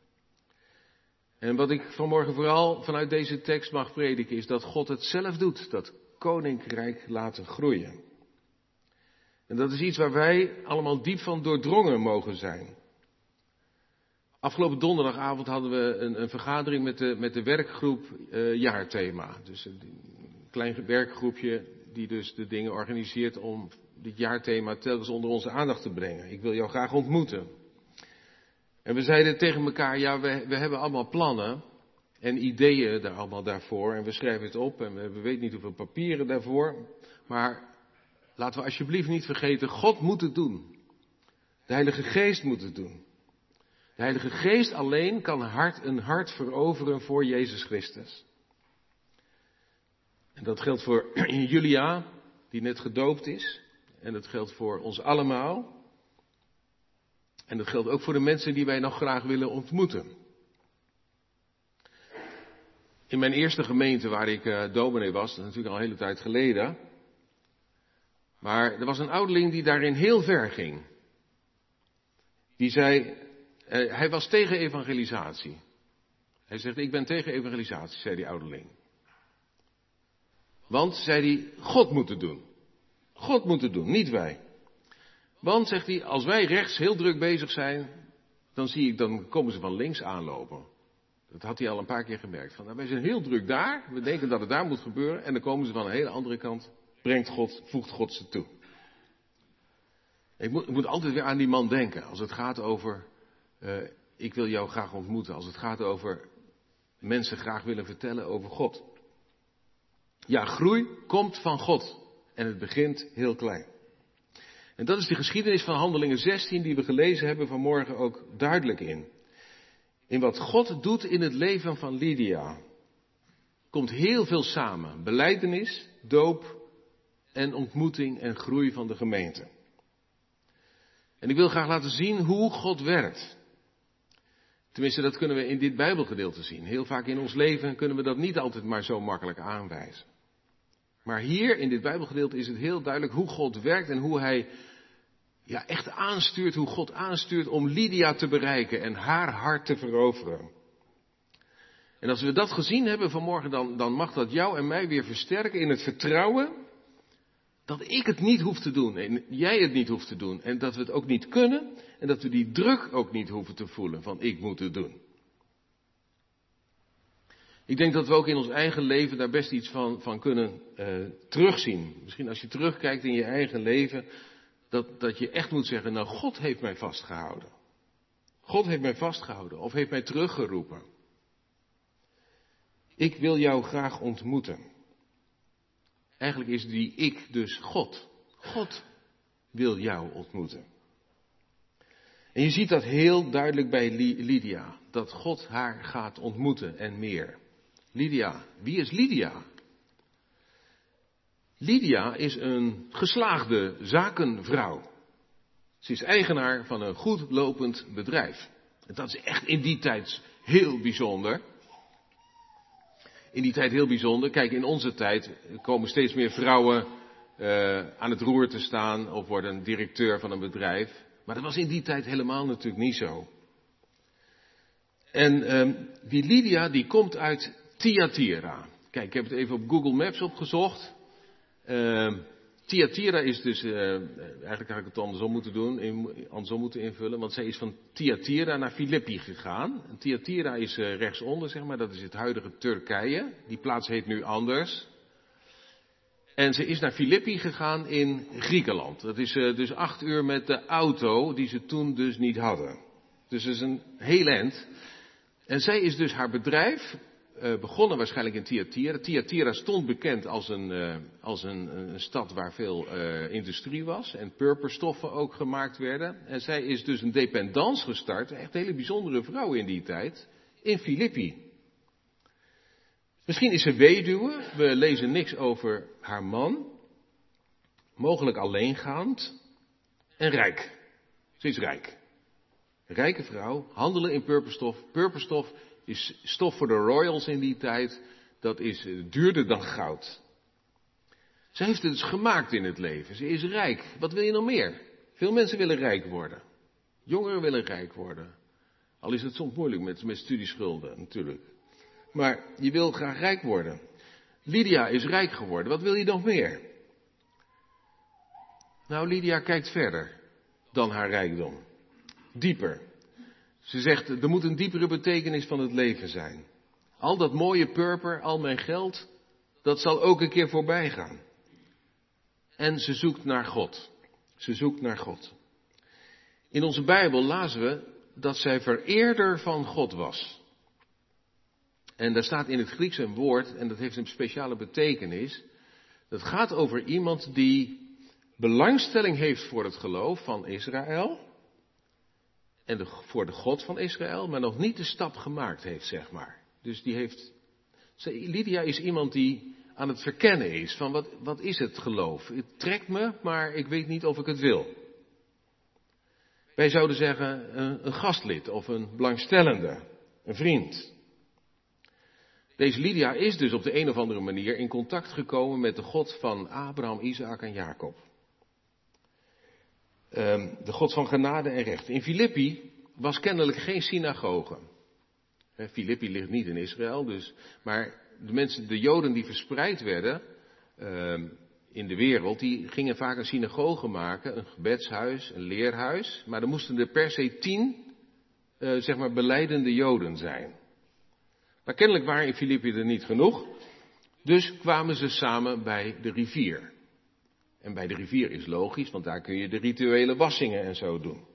En wat ik vanmorgen vooral vanuit deze tekst mag prediken is dat God het zelf doet, dat koninkrijk laten groeien. En dat is iets waar wij allemaal diep van doordrongen mogen zijn. Afgelopen donderdagavond hadden we een, een vergadering met de, met de werkgroep uh, jaarthema. Dus een, een klein werkgroepje die dus de dingen organiseert om dit jaarthema telkens onder onze aandacht te brengen. Ik wil jou graag ontmoeten. En we zeiden tegen elkaar, ja, we, we hebben allemaal plannen en ideeën daar allemaal daarvoor. En we schrijven het op en we, we weten niet hoeveel papieren daarvoor. Maar laten we alsjeblieft niet vergeten, God moet het doen. De Heilige Geest moet het doen. De Heilige Geest alleen kan hart, een hart veroveren voor Jezus Christus. En dat geldt voor Julia, die net gedoopt is. En dat geldt voor ons allemaal. En dat geldt ook voor de mensen die wij nog graag willen ontmoeten. In mijn eerste gemeente waar ik uh, dominee was, dat is natuurlijk al een hele tijd geleden. Maar er was een ouderling die daarin heel ver ging. Die zei, uh, hij was tegen evangelisatie. Hij zegt, ik ben tegen evangelisatie, zei die ouderling. Want, zei hij, God moet het doen. God moet het doen, niet wij. Want, zegt hij, als wij rechts heel druk bezig zijn, dan zie ik, dan komen ze van links aanlopen. Dat had hij al een paar keer gemerkt. Van, nou, wij zijn heel druk daar, we denken dat het daar moet gebeuren, en dan komen ze van een hele andere kant, brengt God, voegt God ze toe. Ik moet, ik moet altijd weer aan die man denken, als het gaat over, uh, ik wil jou graag ontmoeten, als het gaat over mensen graag willen vertellen over God. Ja, groei komt van God. En het begint heel klein. En dat is de geschiedenis van Handelingen zestien die we gelezen hebben vanmorgen ook duidelijk in. In wat God doet in het leven van Lydia komt heel veel samen. Belijdenis, doop en ontmoeting en groei van de gemeente. En ik wil graag laten zien hoe God werkt. Tenminste, dat kunnen we in dit Bijbelgedeelte zien. Heel vaak in ons leven kunnen we dat niet altijd maar zo makkelijk aanwijzen. Maar hier in dit Bijbelgedeelte is het heel duidelijk hoe God werkt en hoe hij ja, echt aanstuurt, hoe God aanstuurt om Lydia te bereiken en haar hart te veroveren. En als we dat gezien hebben vanmorgen, dan, dan mag dat jou en mij weer versterken in het vertrouwen dat ik het niet hoef te doen en jij het niet hoeft te doen. En dat we het ook niet kunnen en dat we die druk ook niet hoeven te voelen van ik moet het doen. Ik denk dat we ook in ons eigen leven daar best iets van, van kunnen uh, terugzien. Misschien als je terugkijkt in je eigen leven, dat, dat je echt moet zeggen, nou God heeft mij vastgehouden. God heeft mij vastgehouden of heeft mij teruggeroepen. Ik wil jou graag ontmoeten. Eigenlijk is die ik dus God. God wil jou ontmoeten. En je ziet dat heel duidelijk bij Lydia, dat God haar gaat ontmoeten en meer. Lydia, wie is Lydia? Lydia is een geslaagde zakenvrouw. Ze is eigenaar van een goed lopend bedrijf. En dat is echt in die tijd heel bijzonder. In die tijd heel bijzonder. Kijk, in onze tijd komen steeds meer vrouwen uh, aan het roer te staan of worden directeur van een bedrijf. Maar dat was in die tijd helemaal natuurlijk niet zo. En um, die Lydia die komt uit Thyatira. Kijk, ik heb het even op Google Maps opgezocht. Uh, Thyatira is dus, uh, eigenlijk had ik het andersom moeten doen, in, andersom moeten invullen, want zij is van Thyatira naar Filippi gegaan. En Thyatira is uh, rechtsonder, zeg maar, dat is het huidige Turkije. Die plaats heet nu anders. En ze is naar Filippi gegaan in Griekenland. Dat is uh, dus acht uur met de auto, die ze toen dus niet hadden. Dus dat is een heel eind. En zij is dus haar bedrijf uh, begonnen waarschijnlijk in Thyatira. Thyatira stond bekend als een, uh, als een, een stad waar veel uh, industrie was en purperstoffen ook gemaakt werden. En zij is dus een dependance gestart, echt een hele bijzondere vrouw in die tijd, in Filippi. Misschien is ze weduwe, we lezen niks over haar man, mogelijk alleengaand en rijk. Ze is rijk. Rijke vrouw, handelen in purperstof. Purperstof is stof voor de royals in die tijd. Dat is uh, duurder dan goud. Ze heeft het dus gemaakt in het leven. Ze is rijk. Wat wil je nog meer? Veel mensen willen rijk worden. Jongeren willen rijk worden. Al is het soms moeilijk met, met studieschulden natuurlijk. Maar je wil graag rijk worden. Lydia is rijk geworden. Wat wil je nog meer? Nou, Lydia kijkt verder dan haar rijkdom. Dieper. Ze zegt, er moet een diepere betekenis van het leven zijn. Al dat mooie purper, al mijn geld, dat zal ook een keer voorbij gaan. En ze zoekt naar God. Ze zoekt naar God. In onze Bijbel lazen we dat zij vereerder van God was. En daar staat in het Grieks een woord, en dat heeft een speciale betekenis. Dat gaat over iemand die belangstelling heeft voor het geloof van Israël. En de, voor de God van Israël, maar nog niet de stap gemaakt heeft, zeg maar. Dus die heeft, Lydia is iemand die aan het verkennen is. Van wat, wat is het geloof? Het trekt me, maar ik weet niet of ik het wil. Wij zouden zeggen een, een gastlid of een belangstellende, een vriend. Deze Lydia is dus op de een of andere manier in contact gekomen met de God van Abraham, Isaac en Jacob. Um, de God van genade en recht. In Filippi was kennelijk geen synagoge. He, Filippi ligt niet in Israël, dus, maar de mensen, de Joden die verspreid werden um, in de wereld, die gingen vaak een synagoge maken, een gebedshuis, een leerhuis. Maar er moesten er per se tien, uh, zeg maar, belijdende Joden zijn. Maar kennelijk waren in Filippi er niet genoeg, dus kwamen ze samen bij de rivier. En bij de rivier is logisch, want daar kun je de rituele wassingen en zo doen.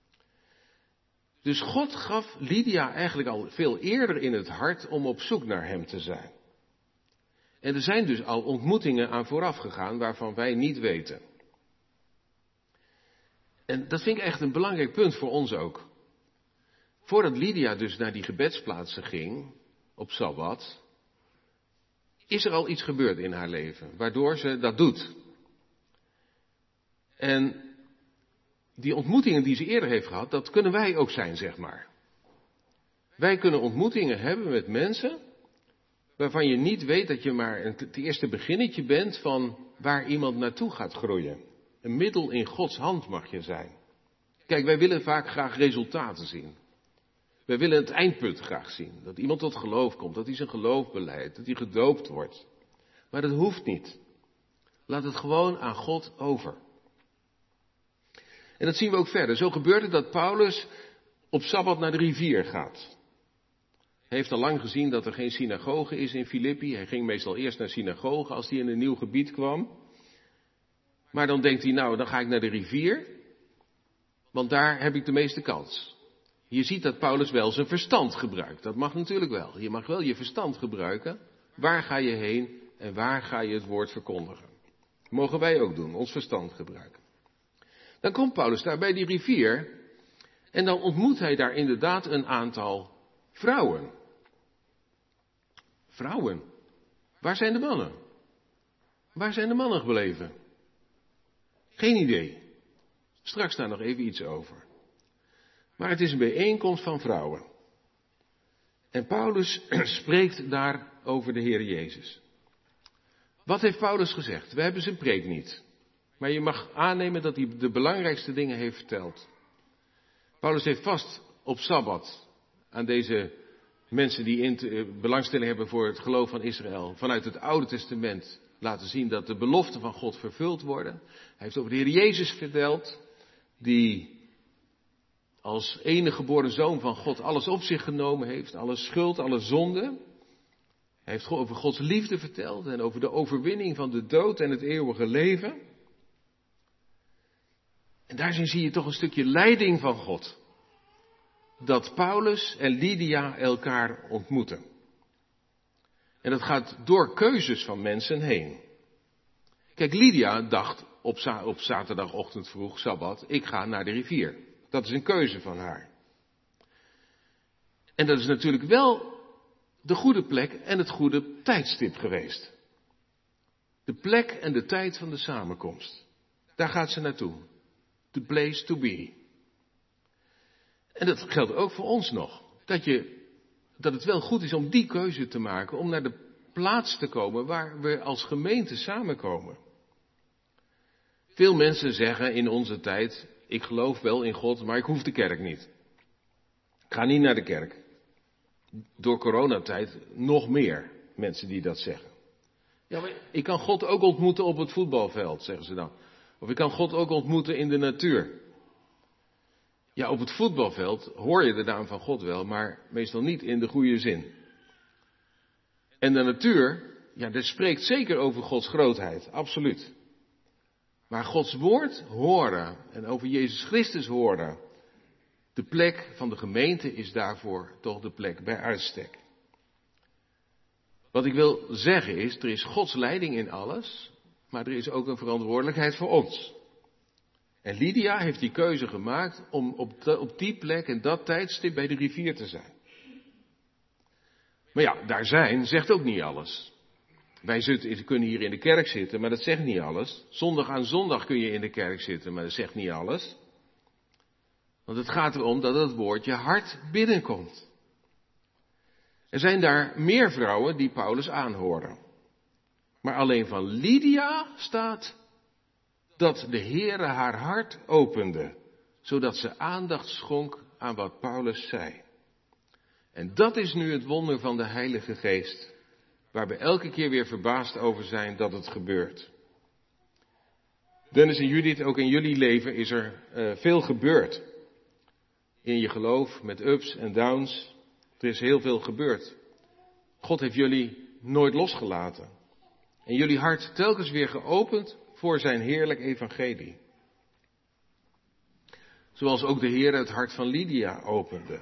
Dus God gaf Lydia eigenlijk al veel eerder in het hart om op zoek naar hem te zijn. En er zijn dus al ontmoetingen aan vooraf gegaan waarvan wij niet weten. En dat vind ik echt een belangrijk punt voor ons ook. Voordat Lydia dus naar die gebedsplaatsen ging, op Sabbat, is er al iets gebeurd in haar leven, waardoor ze dat doet. En die ontmoetingen die ze eerder heeft gehad, dat kunnen wij ook zijn, zeg maar. Wij kunnen ontmoetingen hebben met mensen waarvan je niet weet dat je maar het eerste beginnetje bent van waar iemand naartoe gaat groeien. Een middel in Gods hand mag je zijn. Kijk, wij willen vaak graag resultaten zien. Wij willen het eindpunt graag zien. Dat iemand tot geloof komt, dat hij zijn geloof beleidt, dat hij gedoopt wordt. Maar dat hoeft niet. Laat het gewoon aan God over. En dat zien we ook verder. Zo gebeurt het dat Paulus op Sabbat naar de rivier gaat. Hij heeft al lang gezien dat er geen synagoge is in Filippi. Hij ging meestal eerst naar synagoge als hij in een nieuw gebied kwam. Maar dan denkt hij, nou, dan ga ik naar de rivier, want daar heb ik de meeste kans. Je ziet dat Paulus wel zijn verstand gebruikt. Dat mag natuurlijk wel. Je mag wel je verstand gebruiken. Waar ga je heen en waar ga je het woord verkondigen? Dat mogen wij ook doen, ons verstand gebruiken. Dan komt Paulus daar bij die rivier en dan ontmoet hij daar inderdaad een aantal vrouwen. Vrouwen. Waar zijn de mannen? Waar zijn de mannen gebleven? Geen idee. Straks daar nog even iets over. Maar het is een bijeenkomst van vrouwen. En Paulus spreekt daar over de Heer Jezus. Wat heeft Paulus gezegd? We hebben zijn preek niet. Maar je mag aannemen dat hij de belangrijkste dingen heeft verteld. Paulus heeft vast op Sabbat aan deze mensen die in belangstelling hebben voor het geloof van Israël, vanuit het Oude Testament laten zien dat de beloften van God vervuld worden. Hij heeft over de Heer Jezus verteld, die als enige geboren zoon van God alles op zich genomen heeft, alle schuld, alle zonde. Hij heeft over Gods liefde verteld en over de overwinning van de dood en het eeuwige leven. En daarin zie je toch een stukje leiding van God. Dat Paulus en Lydia elkaar ontmoeten. En dat gaat door keuzes van mensen heen. Kijk, Lydia dacht op, za- op zaterdagochtend vroeg, Sabbat, ik ga naar de rivier. Dat is een keuze van haar. En dat is natuurlijk wel de goede plek en het goede tijdstip geweest. De plek en de tijd van de samenkomst. Daar gaat ze naartoe. The place to be. En dat geldt ook voor ons nog. Dat, je, dat het wel goed is om die keuze te maken. Om naar de plaats te komen waar we als gemeente samenkomen. Veel mensen zeggen in onze tijd, ik geloof wel in God, maar ik hoef de kerk niet. Ik ga niet naar de kerk. Door coronatijd nog meer mensen die dat zeggen. Ja, maar ik kan God ook ontmoeten op het voetbalveld, zeggen ze dan. Of ik kan God ook ontmoeten in de natuur. Ja, op het voetbalveld hoor je de naam van God wel, maar meestal niet in de goede zin. En de natuur, ja, dat spreekt zeker over Gods grootheid, absoluut. Maar Gods woord horen en over Jezus Christus horen, de plek van de gemeente is daarvoor toch de plek bij uitstek. Wat ik wil zeggen is, er is Gods leiding in alles, maar er is ook een verantwoordelijkheid voor ons. En Lydia heeft die keuze gemaakt om op, de, op die plek en dat tijdstip bij de rivier te zijn. Maar ja, daar zijn zegt ook niet alles. Wij zitten, kunnen hier in de kerk zitten, maar dat zegt niet alles. Zondag aan zondag kun je in de kerk zitten, maar dat zegt niet alles. Want het gaat erom dat het woord je hart binnenkomt. Er zijn daar meer vrouwen die Paulus aanhoren. Maar alleen van Lydia staat dat de Heere haar hart opende, zodat ze aandacht schonk aan wat Paulus zei. En dat is nu het wonder van de Heilige Geest, waar we elke keer weer verbaasd over zijn dat het gebeurt. Dennis en Judith, ook in jullie leven is er uh, veel gebeurd. In je geloof, met ups en downs. Er is heel veel gebeurd. God heeft jullie nooit losgelaten. En jullie hart telkens weer geopend voor zijn heerlijk evangelie. Zoals ook de Heer het hart van Lydia opende.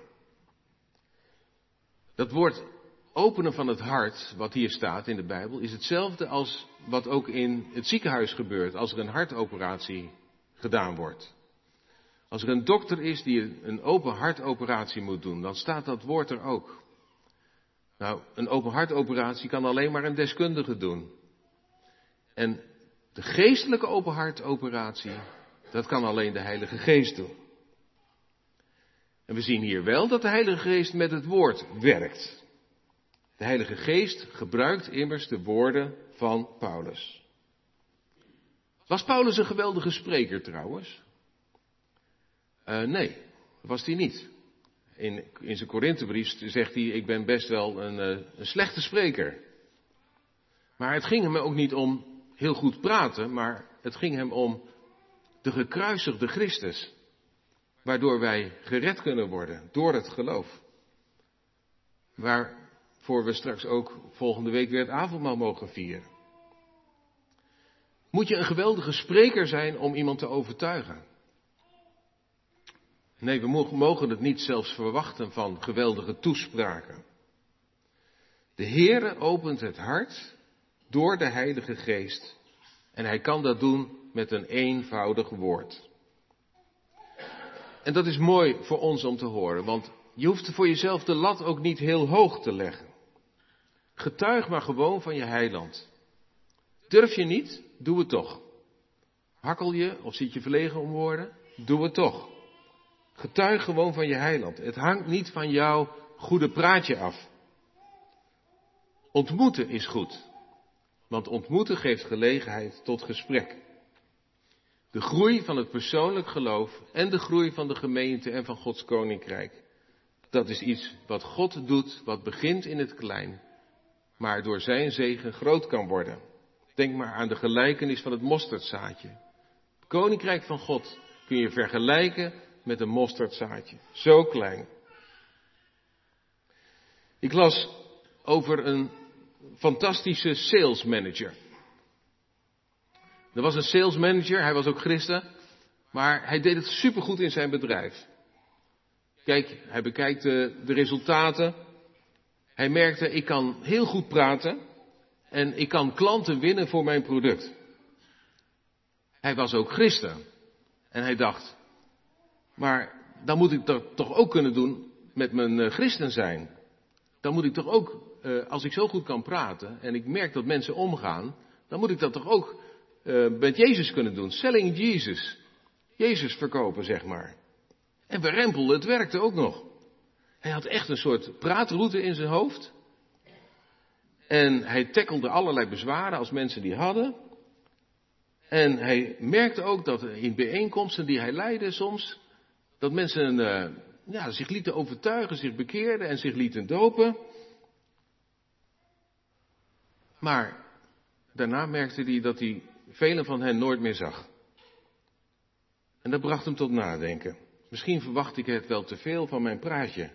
Dat woord openen van het hart, wat hier staat in de Bijbel, is hetzelfde als wat ook in het ziekenhuis gebeurt als er een hartoperatie gedaan wordt. Als er een dokter is die een open hartoperatie moet doen, dan staat dat woord er ook. Nou, een open hartoperatie kan alleen maar een deskundige doen. En de geestelijke open hartoperatie, dat kan alleen de Heilige Geest doen. En we zien hier wel dat de Heilige Geest met het woord werkt. De Heilige Geest gebruikt immers de woorden van Paulus. Was Paulus een geweldige spreker trouwens? Uh, nee, dat was hij niet. In, in zijn Korinthebrief zegt hij, ik ben best wel een, uh, een slechte spreker. Maar het ging hem ook niet om heel goed praten, maar het ging hem om de gekruisigde Christus. Waardoor wij gered kunnen worden door het geloof. Waarvoor we straks ook volgende week weer het avondmaal mogen vieren. Moet je een geweldige spreker zijn om iemand te overtuigen? Nee, we mogen het niet zelfs verwachten van geweldige toespraken. De Heere opent het hart door de Heilige Geest. En hij kan dat doen met een eenvoudig woord. En dat is mooi voor ons om te horen, want je hoeft voor jezelf de lat ook niet heel hoog te leggen. Getuig maar gewoon van je heiland. Durf je niet? Doe het toch. Hakkel je of zit je verlegen om woorden? Doe het toch. Getuig gewoon van je heiland. Het hangt niet van jouw goede praatje af. Ontmoeten is goed, want ontmoeten geeft gelegenheid tot gesprek. De groei van het persoonlijk geloof en de groei van de gemeente en van Gods koninkrijk. Dat is iets wat God doet, wat begint in het klein, maar door zijn zegen groot kan worden. Denk maar aan de gelijkenis van het mosterdzaadje. Het koninkrijk van God kun je vergelijken met een mosterdzaadje. Zo klein. Ik las over een fantastische sales manager. Er was een sales manager, hij was ook christen, maar hij deed het supergoed in zijn bedrijf. Kijk, hij bekijkt de, de resultaten. Hij merkte, ik kan heel goed praten en ik kan klanten winnen voor mijn product. Hij was ook christen en hij dacht, maar dan moet ik dat toch ook kunnen doen met mijn uh, christen zijn. Dan moet ik toch ook, uh, als ik zo goed kan praten en ik merk dat mensen omgaan, dan moet ik dat toch ook uh, met Jezus kunnen doen. Selling Jesus. Jezus verkopen, zeg maar. En we rempelden, het werkte ook nog. Hij had echt een soort praatroute in zijn hoofd. En hij tackelde allerlei bezwaren als mensen die hadden. En hij merkte ook dat in bijeenkomsten die hij leidde soms, dat mensen uh, ja, zich lieten overtuigen, zich bekeerden en zich lieten dopen. Maar daarna merkte hij dat hij velen van hen nooit meer zag. En dat bracht hem tot nadenken. Misschien verwacht ik het wel te veel van mijn praatje.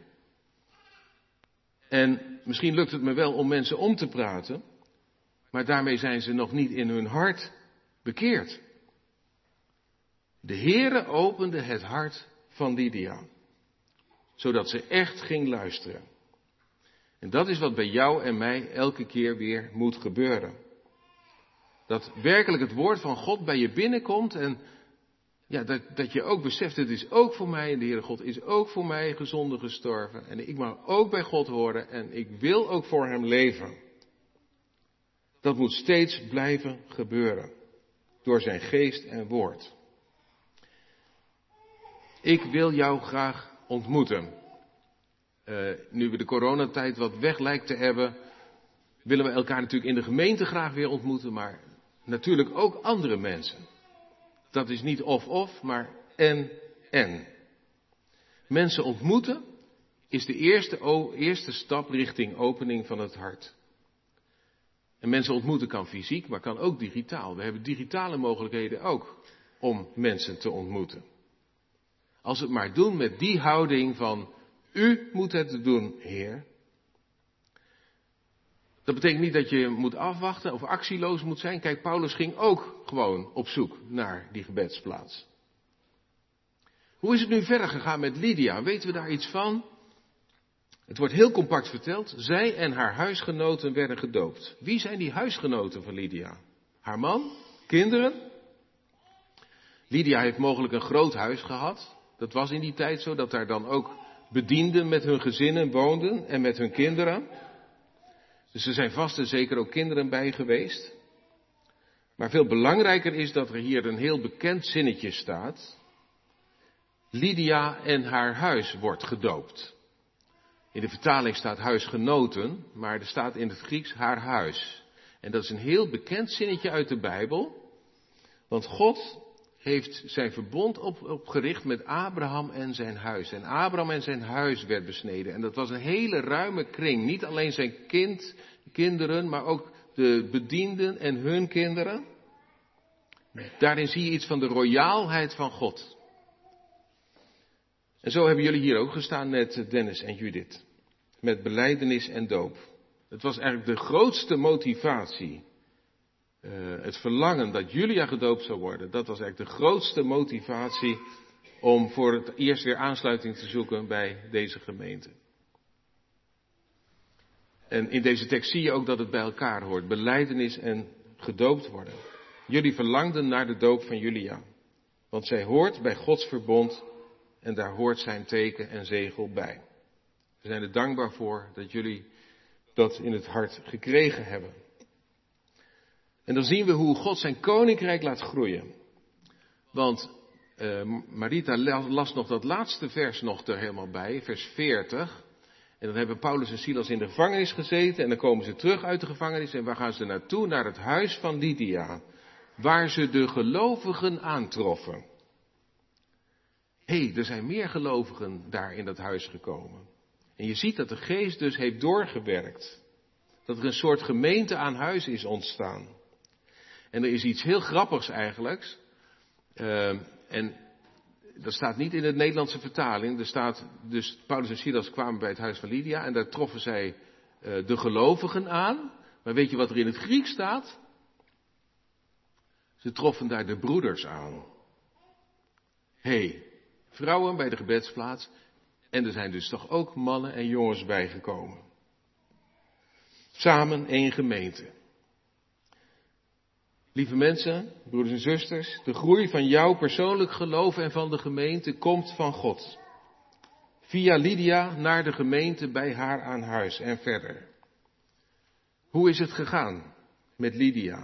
En misschien lukt het me wel om mensen om te praten, maar daarmee zijn ze nog niet in hun hart bekeerd. De Heere opende het hart van Lydia, zodat ze echt ging luisteren. En dat is wat bij jou en mij elke keer weer moet gebeuren. Dat werkelijk het woord van God bij je binnenkomt en ja, dat, dat je ook beseft, het is ook voor mij en de Heere God is ook voor mij gezonde gestorven. En ik mag ook bij God horen en ik wil ook voor hem leven. Dat moet steeds blijven gebeuren. Door zijn geest en woord. Ik wil jou graag ontmoeten. Uh, nu we de coronatijd wat weg lijkt te hebben, willen we elkaar natuurlijk in de gemeente graag weer ontmoeten, maar natuurlijk ook andere mensen. Dat is niet of-of, maar en-en. Mensen ontmoeten is de eerste, o, eerste stap richting opening van het hart. En mensen ontmoeten kan fysiek, maar kan ook digitaal. We hebben digitale mogelijkheden ook om mensen te ontmoeten. Als we het maar doen met die houding van, u moet het doen, Heer. Dat betekent niet dat je moet afwachten of actieloos moet zijn. Kijk, Paulus ging ook gewoon op zoek naar die gebedsplaats. Hoe is het nu verder gegaan met Lydia? Weten we daar iets van? Het wordt heel compact verteld. Zij en haar huisgenoten werden gedoopt. Wie zijn die huisgenoten van Lydia? Haar man? Kinderen? Lydia heeft mogelijk een groot huis gehad. Dat was in die tijd zo, dat daar dan ook bedienden met hun gezinnen woonden en met hun kinderen. Dus er zijn vast en zeker ook kinderen bij geweest. Maar veel belangrijker is dat er hier een heel bekend zinnetje staat. Lydia en haar huis wordt gedoopt. In de vertaling staat huisgenoten, maar er staat in het Grieks haar huis. En dat is een heel bekend zinnetje uit de Bijbel. Want God heeft zijn verbond op, opgericht met Abraham en zijn huis. En Abraham en zijn huis werd besneden. En dat was een hele ruime kring. Niet alleen zijn kind, kinderen, maar ook de bedienden en hun kinderen. Daarin zie je iets van de royaalheid van God. En zo hebben jullie hier ook gestaan met Dennis en Judith. Met belijdenis en doop. Het was eigenlijk de grootste motivatie. Uh, het verlangen dat Julia gedoopt zou worden. Dat was eigenlijk de grootste motivatie om voor het eerst weer aansluiting te zoeken bij deze gemeente. En in deze tekst zie je ook dat het bij elkaar hoort. Belijdenis en gedoopt worden. Jullie verlangden naar de doop van Julia. Want zij hoort bij Gods verbond. En daar hoort zijn teken en zegel bij. We zijn er dankbaar voor dat jullie dat in het hart gekregen hebben. En dan zien we hoe God zijn koninkrijk laat groeien. Want uh, Marita las nog dat laatste vers nog er helemaal bij, vers veertig. En dan hebben Paulus en Silas in de gevangenis gezeten en dan komen ze terug uit de gevangenis. En waar gaan ze naartoe? Naar het huis van Lydia. Waar ze de gelovigen aantroffen. Hé, hey, er zijn meer gelovigen daar in dat huis gekomen. En je ziet dat de geest dus heeft doorgewerkt. Dat er een soort gemeente aan huis is ontstaan. En er is iets heel grappigs eigenlijk. Uh, en dat staat niet in de Nederlandse vertaling. Er staat dus Paulus en Silas kwamen bij het huis van Lydia. En daar troffen zij uh, de gelovigen aan. Maar weet je wat er in het Grieks staat? Ze troffen daar de broeders aan. Hé. Hey, vrouwen bij de gebedsplaats. En er zijn dus toch ook mannen en jongens bijgekomen. Samen één gemeente. Lieve mensen, broeders en zusters, de groei van jouw persoonlijk geloof en van de gemeente komt van God. Via Lydia naar de gemeente bij haar aan huis en verder. Hoe is het gegaan met Lydia?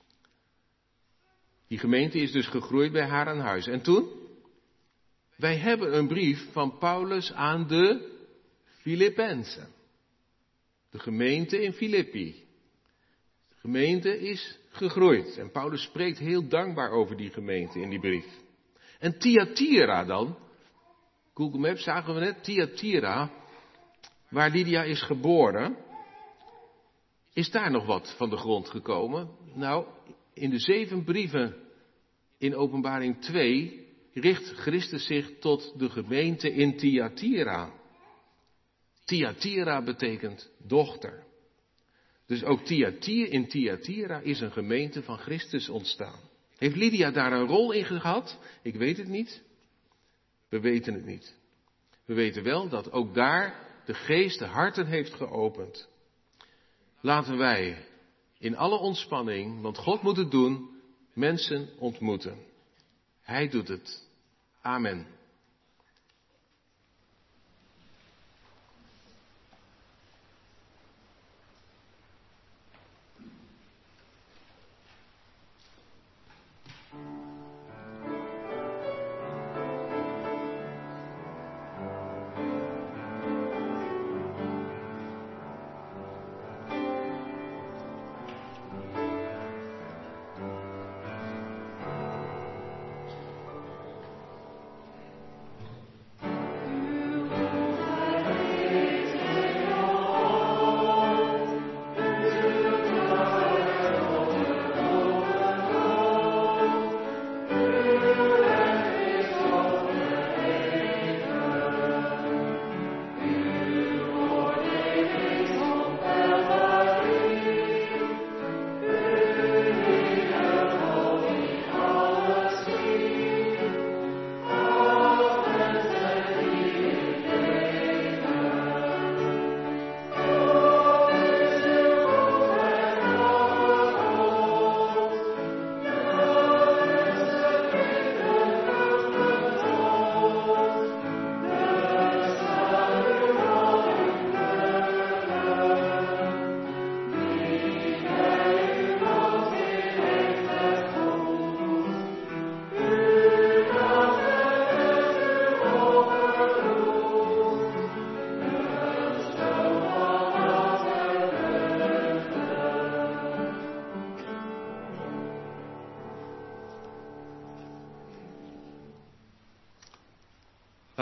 Die gemeente is dus gegroeid bij haar aan huis. En toen? Wij hebben een brief van Paulus aan de Filippenzen. De gemeente in Filippi. De gemeente is gegroeid. En Paulus spreekt heel dankbaar over die gemeente in die brief. En Thyatira dan. Google Maps zagen we net. Thyatira, waar Lydia is geboren. Is daar nog wat van de grond gekomen? Nou, in de zeven brieven in Openbaring twee richt Christus zich tot de gemeente in Thyatira. Thyatira betekent dochter. Dus ook Thyatira, in Thyatira is een gemeente van Christus ontstaan. Heeft Lydia daar een rol in gehad? Ik weet het niet. We weten het niet. We weten wel dat ook daar de geest de harten heeft geopend. Laten wij in alle ontspanning, want God moet het doen, mensen ontmoeten. Hij doet het. Amen.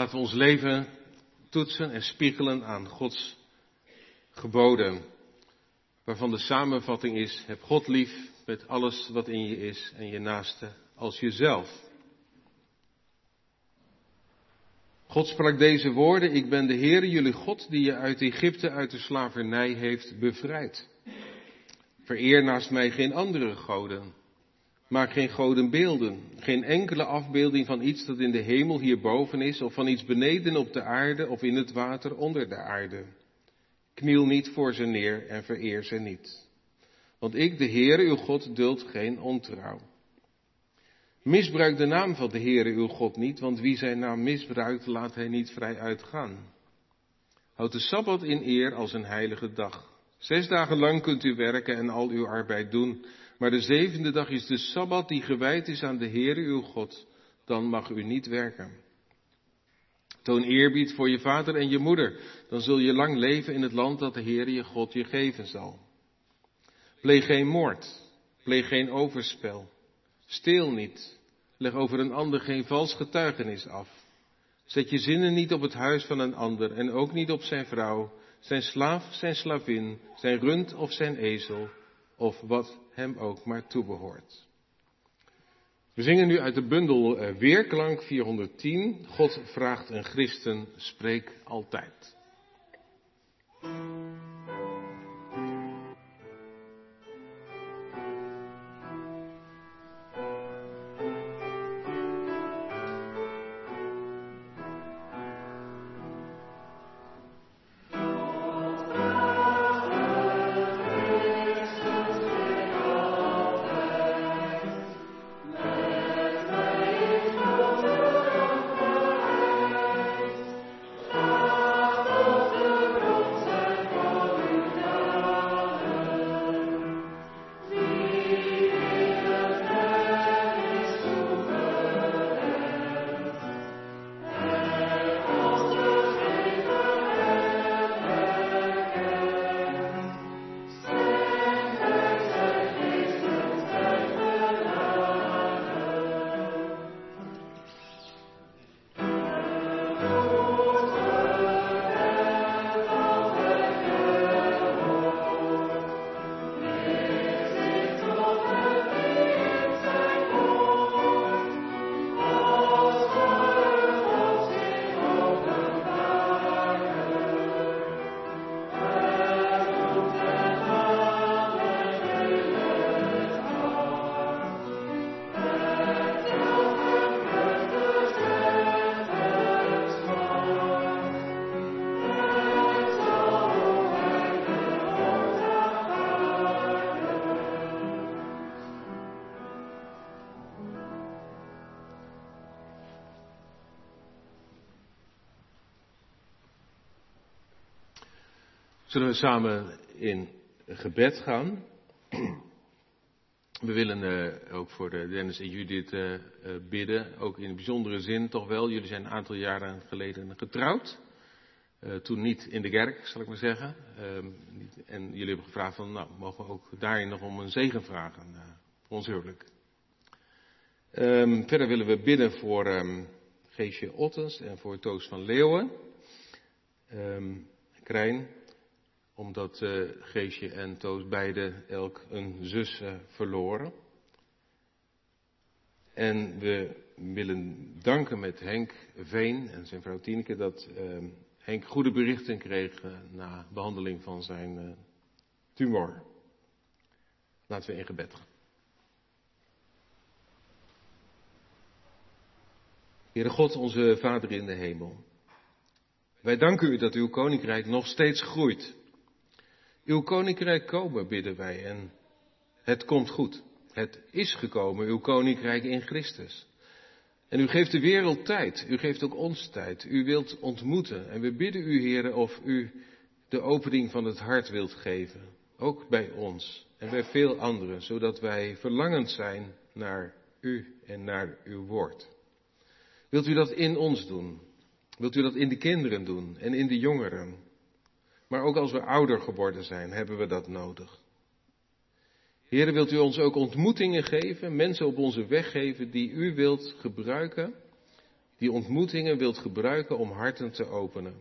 Laten we ons leven toetsen en spiegelen aan Gods geboden, waarvan de samenvatting is: heb God lief met alles wat in je is en je naaste als jezelf. God sprak deze woorden: ik ben de Heere, jullie God, die je uit Egypte, uit de slavernij heeft bevrijd. Vereer naast mij geen andere goden. Maak geen godenbeelden, geen enkele afbeelding van iets dat in de hemel hierboven is, of van iets beneden op de aarde of in het water onder de aarde. Kniel niet voor ze neer en vereer ze niet. Want ik, de Heere, uw God, duld geen ontrouw. Misbruik de naam van de Heere, uw God niet, want wie zijn naam misbruikt, laat hij niet vrij uitgaan. Houd de Sabbat in eer als een heilige dag. Zes dagen lang kunt u werken en al uw arbeid doen, maar de zevende dag is de Sabbat die gewijd is aan de Heere, uw God. Dan mag u niet werken. Toon eerbied voor je vader en je moeder, dan zul je lang leven in het land dat de Heere je God je geven zal. Pleeg geen moord, pleeg geen overspel, steel niet, leg over een ander geen vals getuigenis af. Zet je zinnen niet op het huis van een ander en ook niet op zijn vrouw, zijn slaaf, zijn slavin, zijn rund of zijn ezel, of wat hem ook maar toebehoort. We zingen nu uit de bundel uh, Weerklank vierhonderdtien. God vraagt een christen, spreek altijd. Zullen we samen in gebed gaan? We willen uh, ook voor de Dennis en Judith uh, uh, bidden, ook in een bijzondere zin toch wel. Jullie zijn een aantal jaren geleden getrouwd. Uh, toen niet in de kerk, zal ik maar zeggen. Uh, niet, en jullie hebben gevraagd van, nou, mogen we ook daarin nog om een zegen vragen uh, voor ons huwelijk. Um, verder willen we bidden voor um, Geesje Ottens en voor Toos van Leeuwen. Um, Krijn. Omdat uh, Geesje en Toos beide elk een zus uh, verloren. En we willen danken met Henk Veen en zijn vrouw Tineke dat uh, Henk goede berichten kreeg uh, na behandeling van zijn uh, tumor. Laten we in gebed gaan. Heere God, onze Vader in de hemel. Wij danken u dat uw koninkrijk nog steeds groeit. Uw koninkrijk komen, bidden wij, en het komt goed. Het is gekomen, uw koninkrijk in Christus. En u geeft de wereld tijd, u geeft ook ons tijd. U wilt ontmoeten en we bidden u, Heere, of u de opening van het hart wilt geven. Ook bij ons en bij veel anderen, zodat wij verlangend zijn naar u en naar uw woord. Wilt u dat in ons doen? Wilt u dat in de kinderen doen en in de jongeren? Maar ook als we ouder geworden zijn, hebben we dat nodig. Heere, wilt u ons ook ontmoetingen geven, mensen op onze weg geven die u wilt gebruiken, die ontmoetingen wilt gebruiken om harten te openen.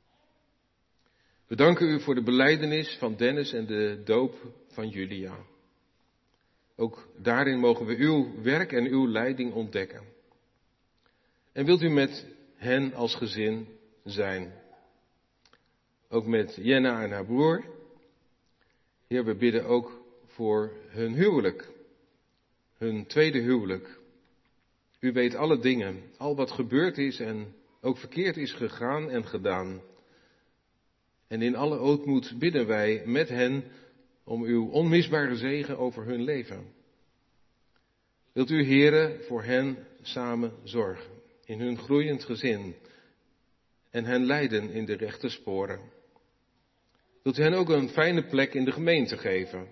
We danken u voor de belijdenis van Dennis en de doop van Julia. Ook daarin mogen we uw werk en uw leiding ontdekken. En wilt u met hen als gezin zijn. Ook met Jenna en haar broer. Heer, we bidden ook voor hun huwelijk. Hun tweede huwelijk. U weet alle dingen, al wat gebeurd is en ook verkeerd is gegaan en gedaan. En in alle ootmoed bidden wij met hen om uw onmisbare zegen over hun leven. Wilt u, Heere, voor hen samen zorgen, in hun groeiend gezin en hen leiden in de rechte sporen. Wilt u hen ook een fijne plek in de gemeente geven.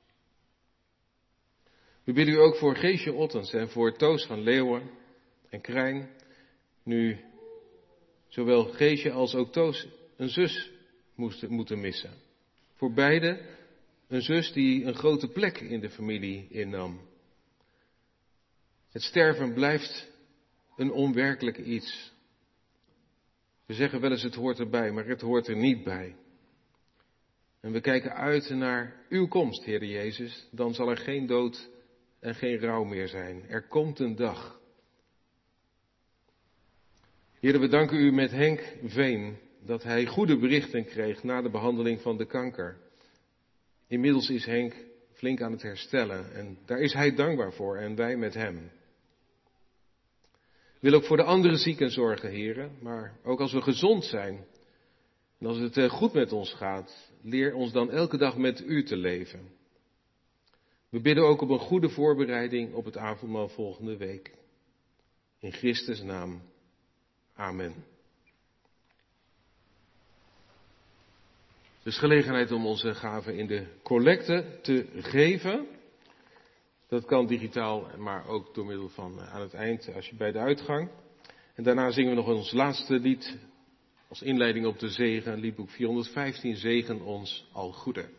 We bidden u ook voor Geesje Ottens en voor Toos van Leeuwen en Krijn. Nu zowel Geesje als ook Toos een zus moesten, moeten missen. Voor beide een zus die een grote plek in de familie innam. Het sterven blijft een onwerkelijk iets. We zeggen wel eens het hoort erbij, maar het hoort er niet bij. En we kijken uit naar uw komst, Heer Jezus. Dan zal er geen dood en geen rouw meer zijn. Er komt een dag. Heer, we danken u met Henk Veen dat hij goede berichten kreeg na de behandeling van de kanker. Inmiddels is Henk flink aan het herstellen en daar is hij dankbaar voor en wij met hem. Ik wil ook voor de andere zieken zorgen, heren, maar ook als we gezond zijn en als het goed met ons gaat, leer ons dan elke dag met u te leven. We bidden ook op een goede voorbereiding op het avondmaal volgende week. In Christus' naam. Amen. Dus gelegenheid om onze gaven in de collecte te geven. Dat kan digitaal, maar ook door middel van aan het eind, als je bij de uitgang. En daarna zingen we nog ons laatste lied als inleiding op de zegen, liedboek vierhonderdvijftien, Zegen ons al goede.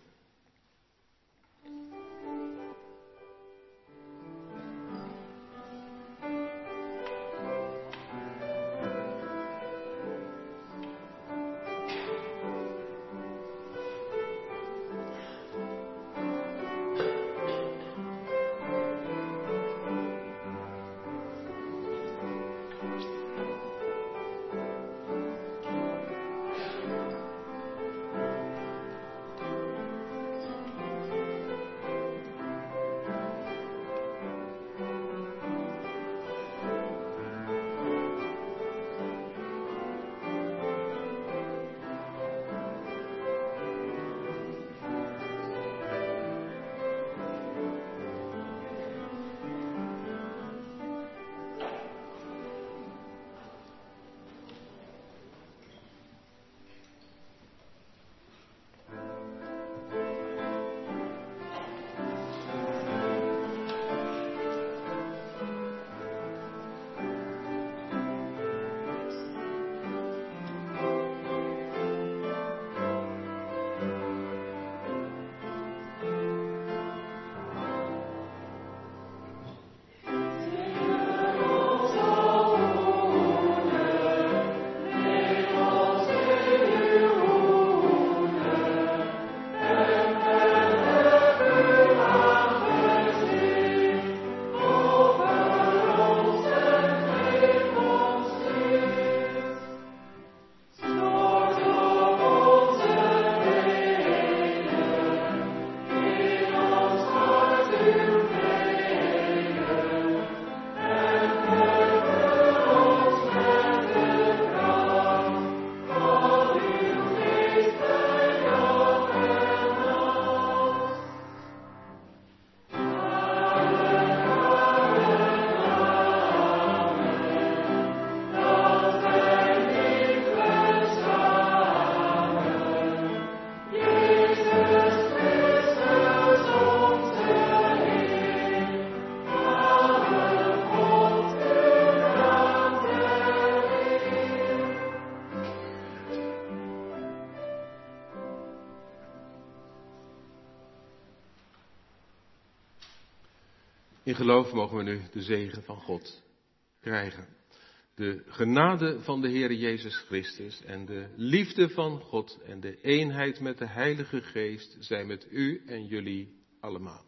In geloof mogen we nu de zegen van God krijgen. De genade van de Heer Jezus Christus en de liefde van God en de eenheid met de Heilige Geest zijn met u en jullie allemaal.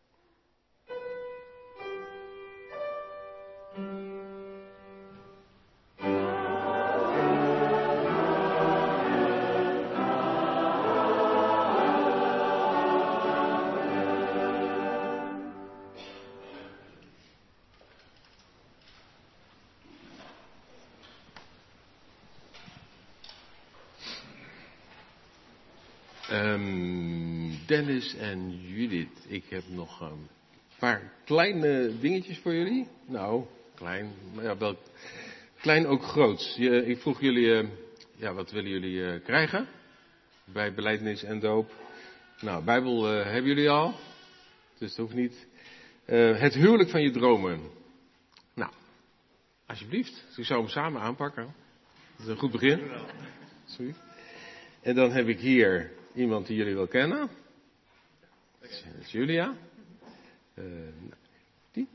Um, Dennis en Judith, ik heb nog een paar kleine dingetjes voor jullie. Nou, klein, maar ja, wel klein ook groots. Je, ik vroeg jullie, uh, ja, wat willen jullie uh, krijgen bij belijdenis en doop? Nou, Bijbel uh, hebben jullie al, dus dat hoeft niet. Uh, het huwelijk van je dromen. Nou, alsjeblieft, ik zou hem samen aanpakken. Dat is een goed begin. Sorry. En dan heb ik hier iemand die jullie wel kennen. Dat is Julia. Uh, die.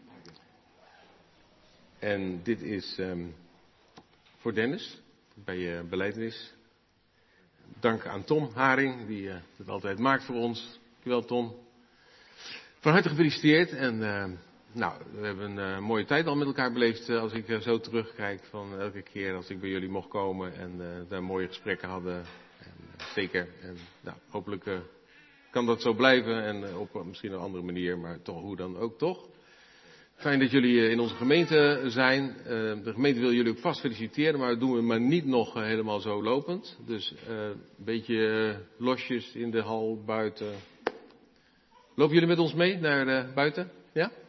En dit is um, voor Dennis, bij je uh, belijdenis. Dank aan Tom Haring, die uh, het altijd maakt voor ons. Dankjewel Tom. Van harte gefeliciteerd. En uh, nou, we hebben een uh, mooie tijd al met elkaar beleefd. Uh, als ik uh, zo terugkijk van elke keer als ik bij jullie mocht komen en uh, daar mooie gesprekken hadden. En, uh, zeker. En nou, hopelijk uh, kan dat zo blijven en uh, op uh, misschien een andere manier, maar toch hoe dan ook toch. Fijn dat jullie uh, in onze gemeente zijn. Uh, de gemeente wil jullie ook vast feliciteren, maar dat doen we maar niet nog uh, helemaal zo lopend. Dus uh, een beetje uh, losjes in de hal buiten. Lopen jullie met ons mee naar uh, buiten? Ja?